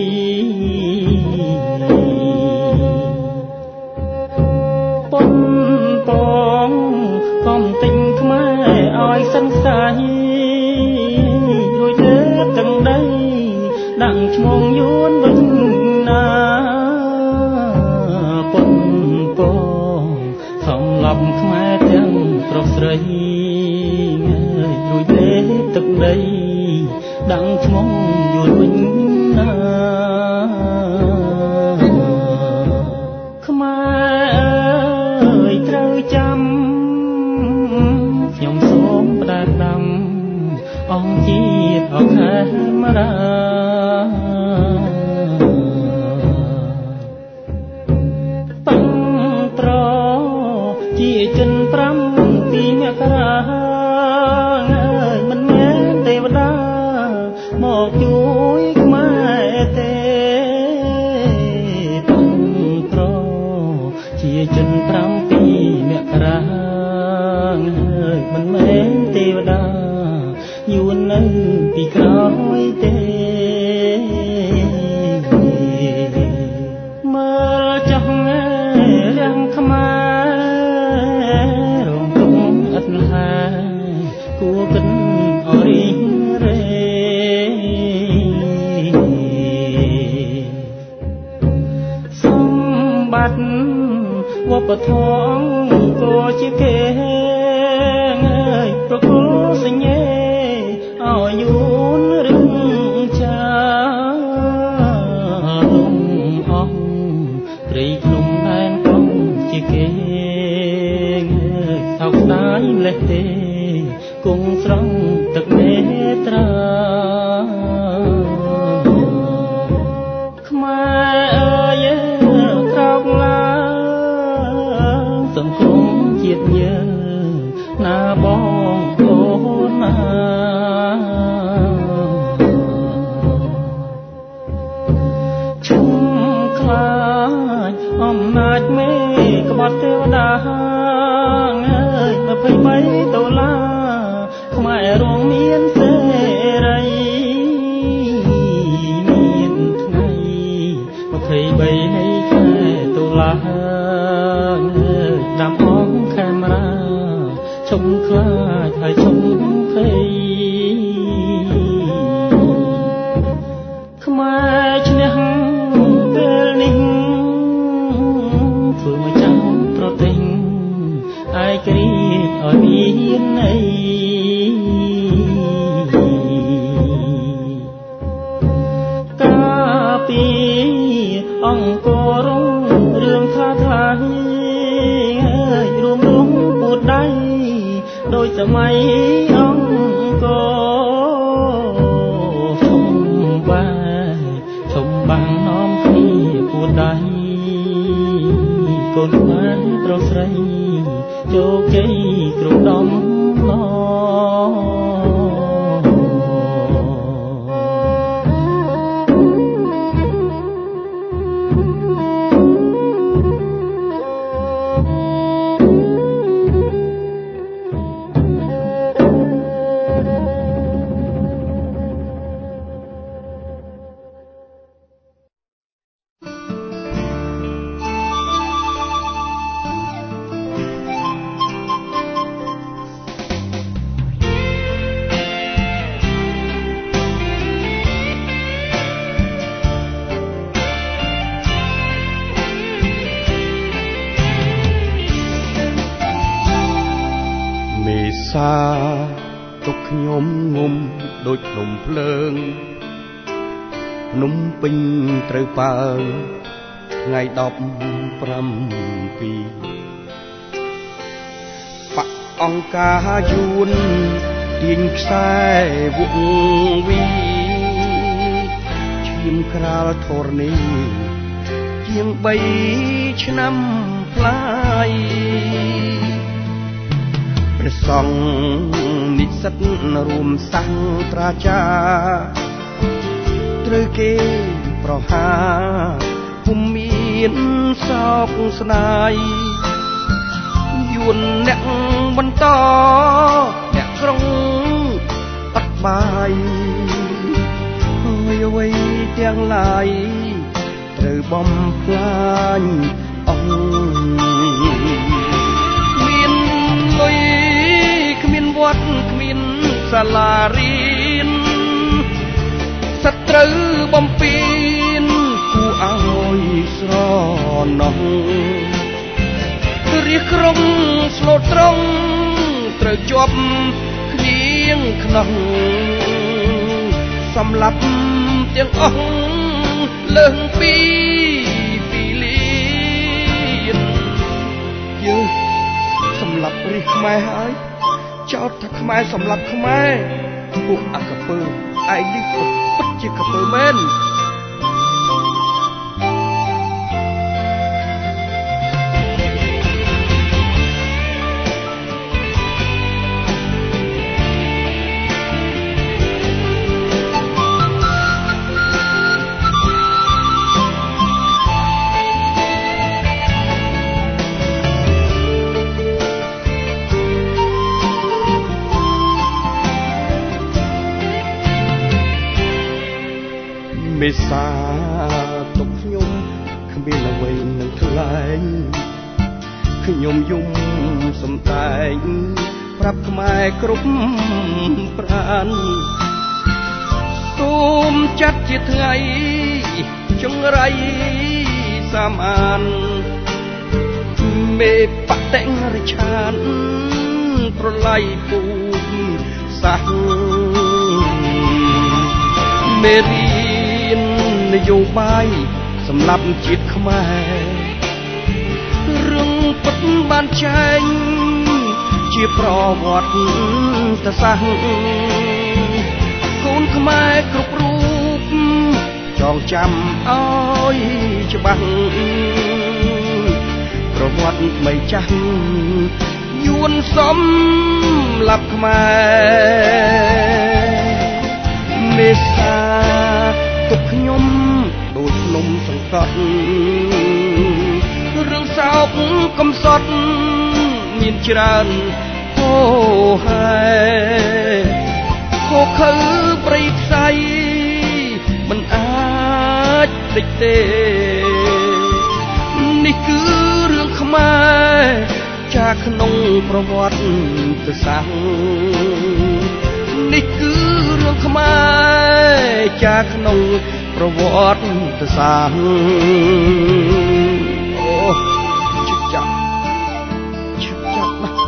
ប៉ុនពងកំទិញខ្មែរឲ្យសង្ស័យរួចលើកទាំងដីដាក់ឈ្មោះយួនវិញណាប៉ុនពងសម្លាប់ខ្មែរទាំងប្រុសស្រីរួចលើកទឹកដីដាក់ឈ្មោះយួនវិញណាខ្មែរអើយត្រូវចាំខ្ញុំសូមផ្ដែផ្ដាំអង្គជាតិអខេមរាតាំងត្រជាជន5ពីមករាមិនមែនទេវតាមកជួយខ្មែរទេតាំងត្រជាជន5ពីមករាមិនមែនទេវតាយួននៅពីក្រោយទេមើលចោះរាំងខ្មែររងទុំឥតហាគួរគិតអរិះរេសម្បត្តិវប្បធម៌ក៏ជាគេប្រគល់សញ្ញេឲ្យយួនរឹងចាលំអស់ព្រៃភ្នំដែនកំជាគេថោកស្ដាយម្លេះទេគង់ស្រង់ទឹកមេត្រាខ្មែរអើយក្រោកឡើងសង្គមជាតិយើងណាបងប្អូនណាឈុំខ្លាចអំណាចមេក្បត់ទេវតា23ដុល្លារខ្មែររងមានសេរីមានថ្ងៃ23នៃខែតុលាដាំអង្គខេមរាឈុំខ្លាចហើយឈុំភ័យខ្មែរឈ្នះពេលនេះធ្វើមកចាំប្រទិញឯករាជ្យឲ្យមានន័យកាពីអង្គររុងរឿងថ្លារួមពួតដៃដោយសម័យអង្គរឈុំបាំងនាំគ្នាពួតដៃកូនខ្មែរប្រុសស្រីជោគជ័យគ្រប់ដំណទុកខ្ញុំងុំដូចភ្នំភ្លើងភ្នំពេញត្រូវពើថ្ងៃ17បកអង្គការយួនទាញខ្សែវងវីឈាមក្រាលធរនេះជាង3ឆ្នាំផ្លាយព្រះសង្ឃនិស្សិតរួមសាស្ត្រាចារ្យត្រូវគេប្រហាពុំមានសោកស្ដាយយួនអ្នកបន្តអ្នកក្រុងអត់បាយហើយអ្វីទាំងឡាយត្រូវបំផ្លាញអង្គមានលុយគ្មានវត្តគ្មានសាលារៀនសត្រូវបំពេញគួរឲ្យស្រណោះរាជក្រុងស្លូតត្រង់ត្រូវជាប់គ្នៀងខ្នោះសម្លាប់ទាំងអស់លើងពីលានយើងសម្លាប់រាជខ្មែរហើយចោទថាខ្មែរសម្លាប់ខ្មែរពួកអកពើឯងនេះពិតជាកពើមែនមេសាទុកខ្ញុំគ្មានអ្វីនឹងថ្លែងខ្ញុំយំសំដែងប្រាប់ខ្មែរគ្រប់ប្រាណសូមចាត់ជាថ្ងៃចង្រៃសាមអានមេបតិរិឆានប្រឡ័យពូសាសមេរីនយោបាយសម្រាប់ជាតិខ្មែររឿងពិតបានចែងជាប្រវត្តិសាស្ត្រកូនខ្មែរគ្រប់រូបចងចាំឲ្យច្បាស់ប្រវត្តិថ្មីចាស់យួនសំលាប់ខ្មែរមេសាទុកខ្ញុំដូចភ្នំសង្កត់រឿងសោកកំសត់មានច្រើនហូហែខុសខើព្រៃផ្សៃមិនអាចភ្លេចទេនេះគឺរឿងខ្មែរចាក្នុងប្រវត្តិសាស្ត្រនេះគឺរឿងខ្មែរចាក្នុងប្រវត្តិសាស្ត្រអូឈឺចាប់ណាស់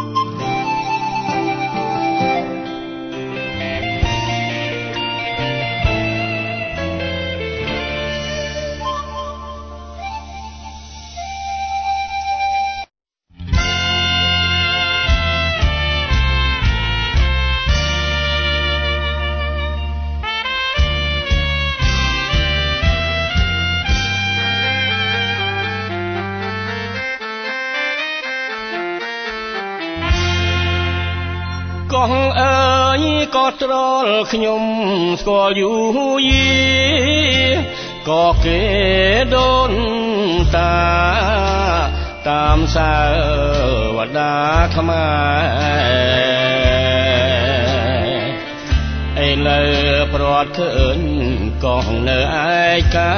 កោះអើយក៏ត្រល់ខ្ញុំស្គាល់យូរយីក៏គេដូនតាតាមសាវតាខ្មែរឥឡូវប្រត់ឃើញកោះនៅឯកា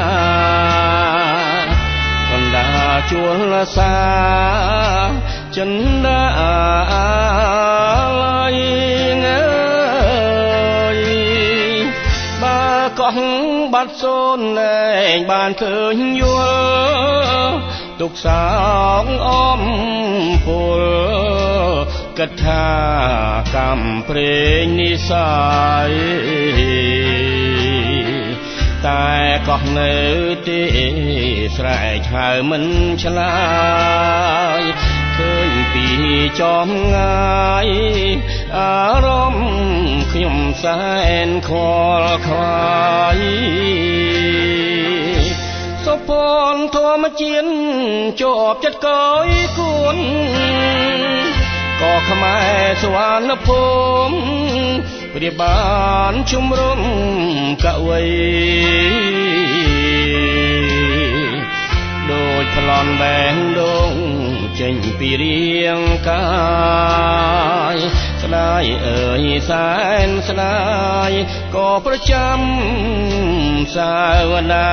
កណ្ដាលជួលសាចិនដាកោះបាត់សូនលែងបានឃើញយល់ទុកសោកអមពលគិតថាកំព្រេងនិស័យតែកោះនៅទីស្រែកហៅមិនឆ្លើយឃើញពីចំងាយអារម្មណ៍ខ្ញុំសែនខ្វល់ខ្វាយសុភ័ណ្ឌធម្មជាតិជាប់ចិត្តកយគួនក៏ខ្មែរសវណ្ណភូមិប្រៀបបានជំរុំកវីដូចប្លន់បែងដងចេញពីរាងកាយស្ដាយអើយសែនស្ដាយក៏ប្រចាំសាវនា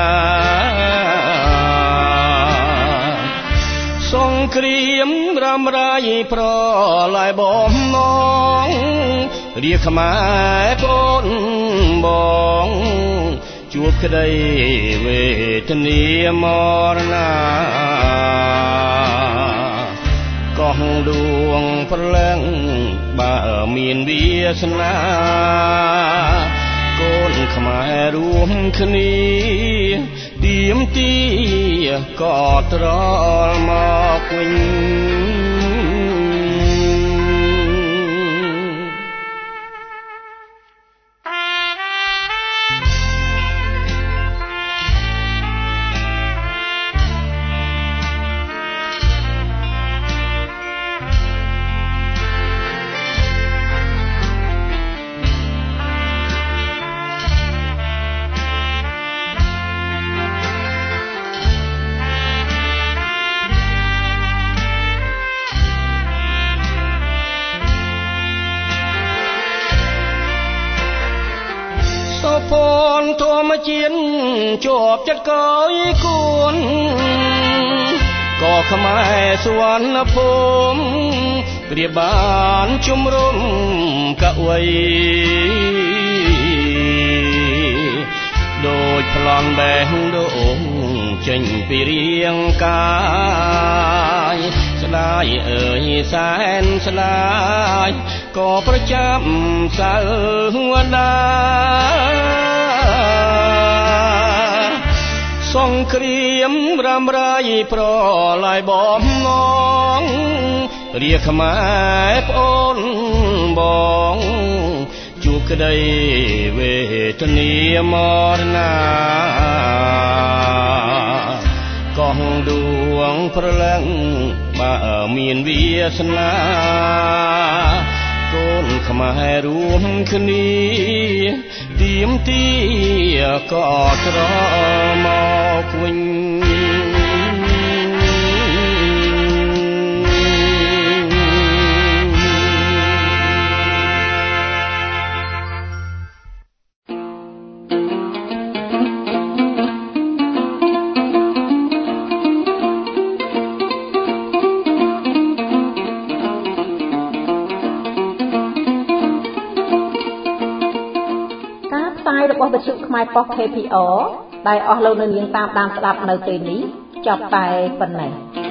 សង្គ្រាមរំរាយប្រឡាយបំណងរាជខ្មែរបងបងជួបក្តីវេទនាមរណាកោះដួងប្រលឹងបើមានវាសនាកូនខ្មែររួមគ្នាទៀមទាក៏ត្រឡមកវិញផនធម្មជាតិជាប់ចិត្តកយគួនក៏ខ្មែរសវណ្ណភូមិប្រៀបបានជំរុំកវីដូចប្លន់បែងដងចេញពីរាងកាយស្ដាយអើយសែនស្ដាយក៏ប្រចាំសាវនាសង្គ្រាមរំរាយប្រឡាយបំណងរាជខ្មែរប្អូនបងជួបក្តីវេទនាមរណាកោះដួងប្រលឹងបើមានវាសនាកូនខ្មែររួមគ្នាទៀមទាក៏ត្រមកវិញរបស់វិទ្យុខ្មែរប៉ុស KPR ដែលអស់លោកនៅនាងតាមដានស្ដាប់នៅពេលនេះចប់តែប៉ុណ្ណេះ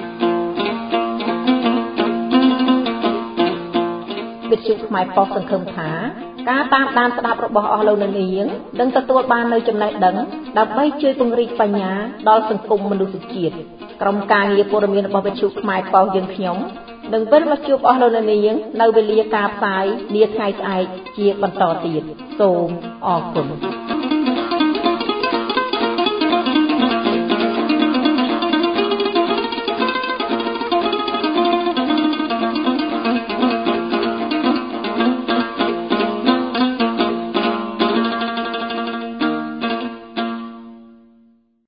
វិទ្យុខ្មែរប៉ុសសង្ឃឹមថាការតាមដានស្ដាប់របស់អស់លោកនៅនាងនឹងទទួលបាននូវចំណេះដឹងដើម្បីជួយពង្រីកបញ្ញាដល់សង្គមមនុស្សជាតិក្រុមការងារព័ត៌មានរបស់វិទ្យុខ្មែរប៉ុសយើងខ្ញុំនឹងវិលមកជួបអស់លោកនៅនាងនៅវេលាការផ្សាយនាថ្ងៃស្អែកជាបន្តទៀតសូមអរគុណ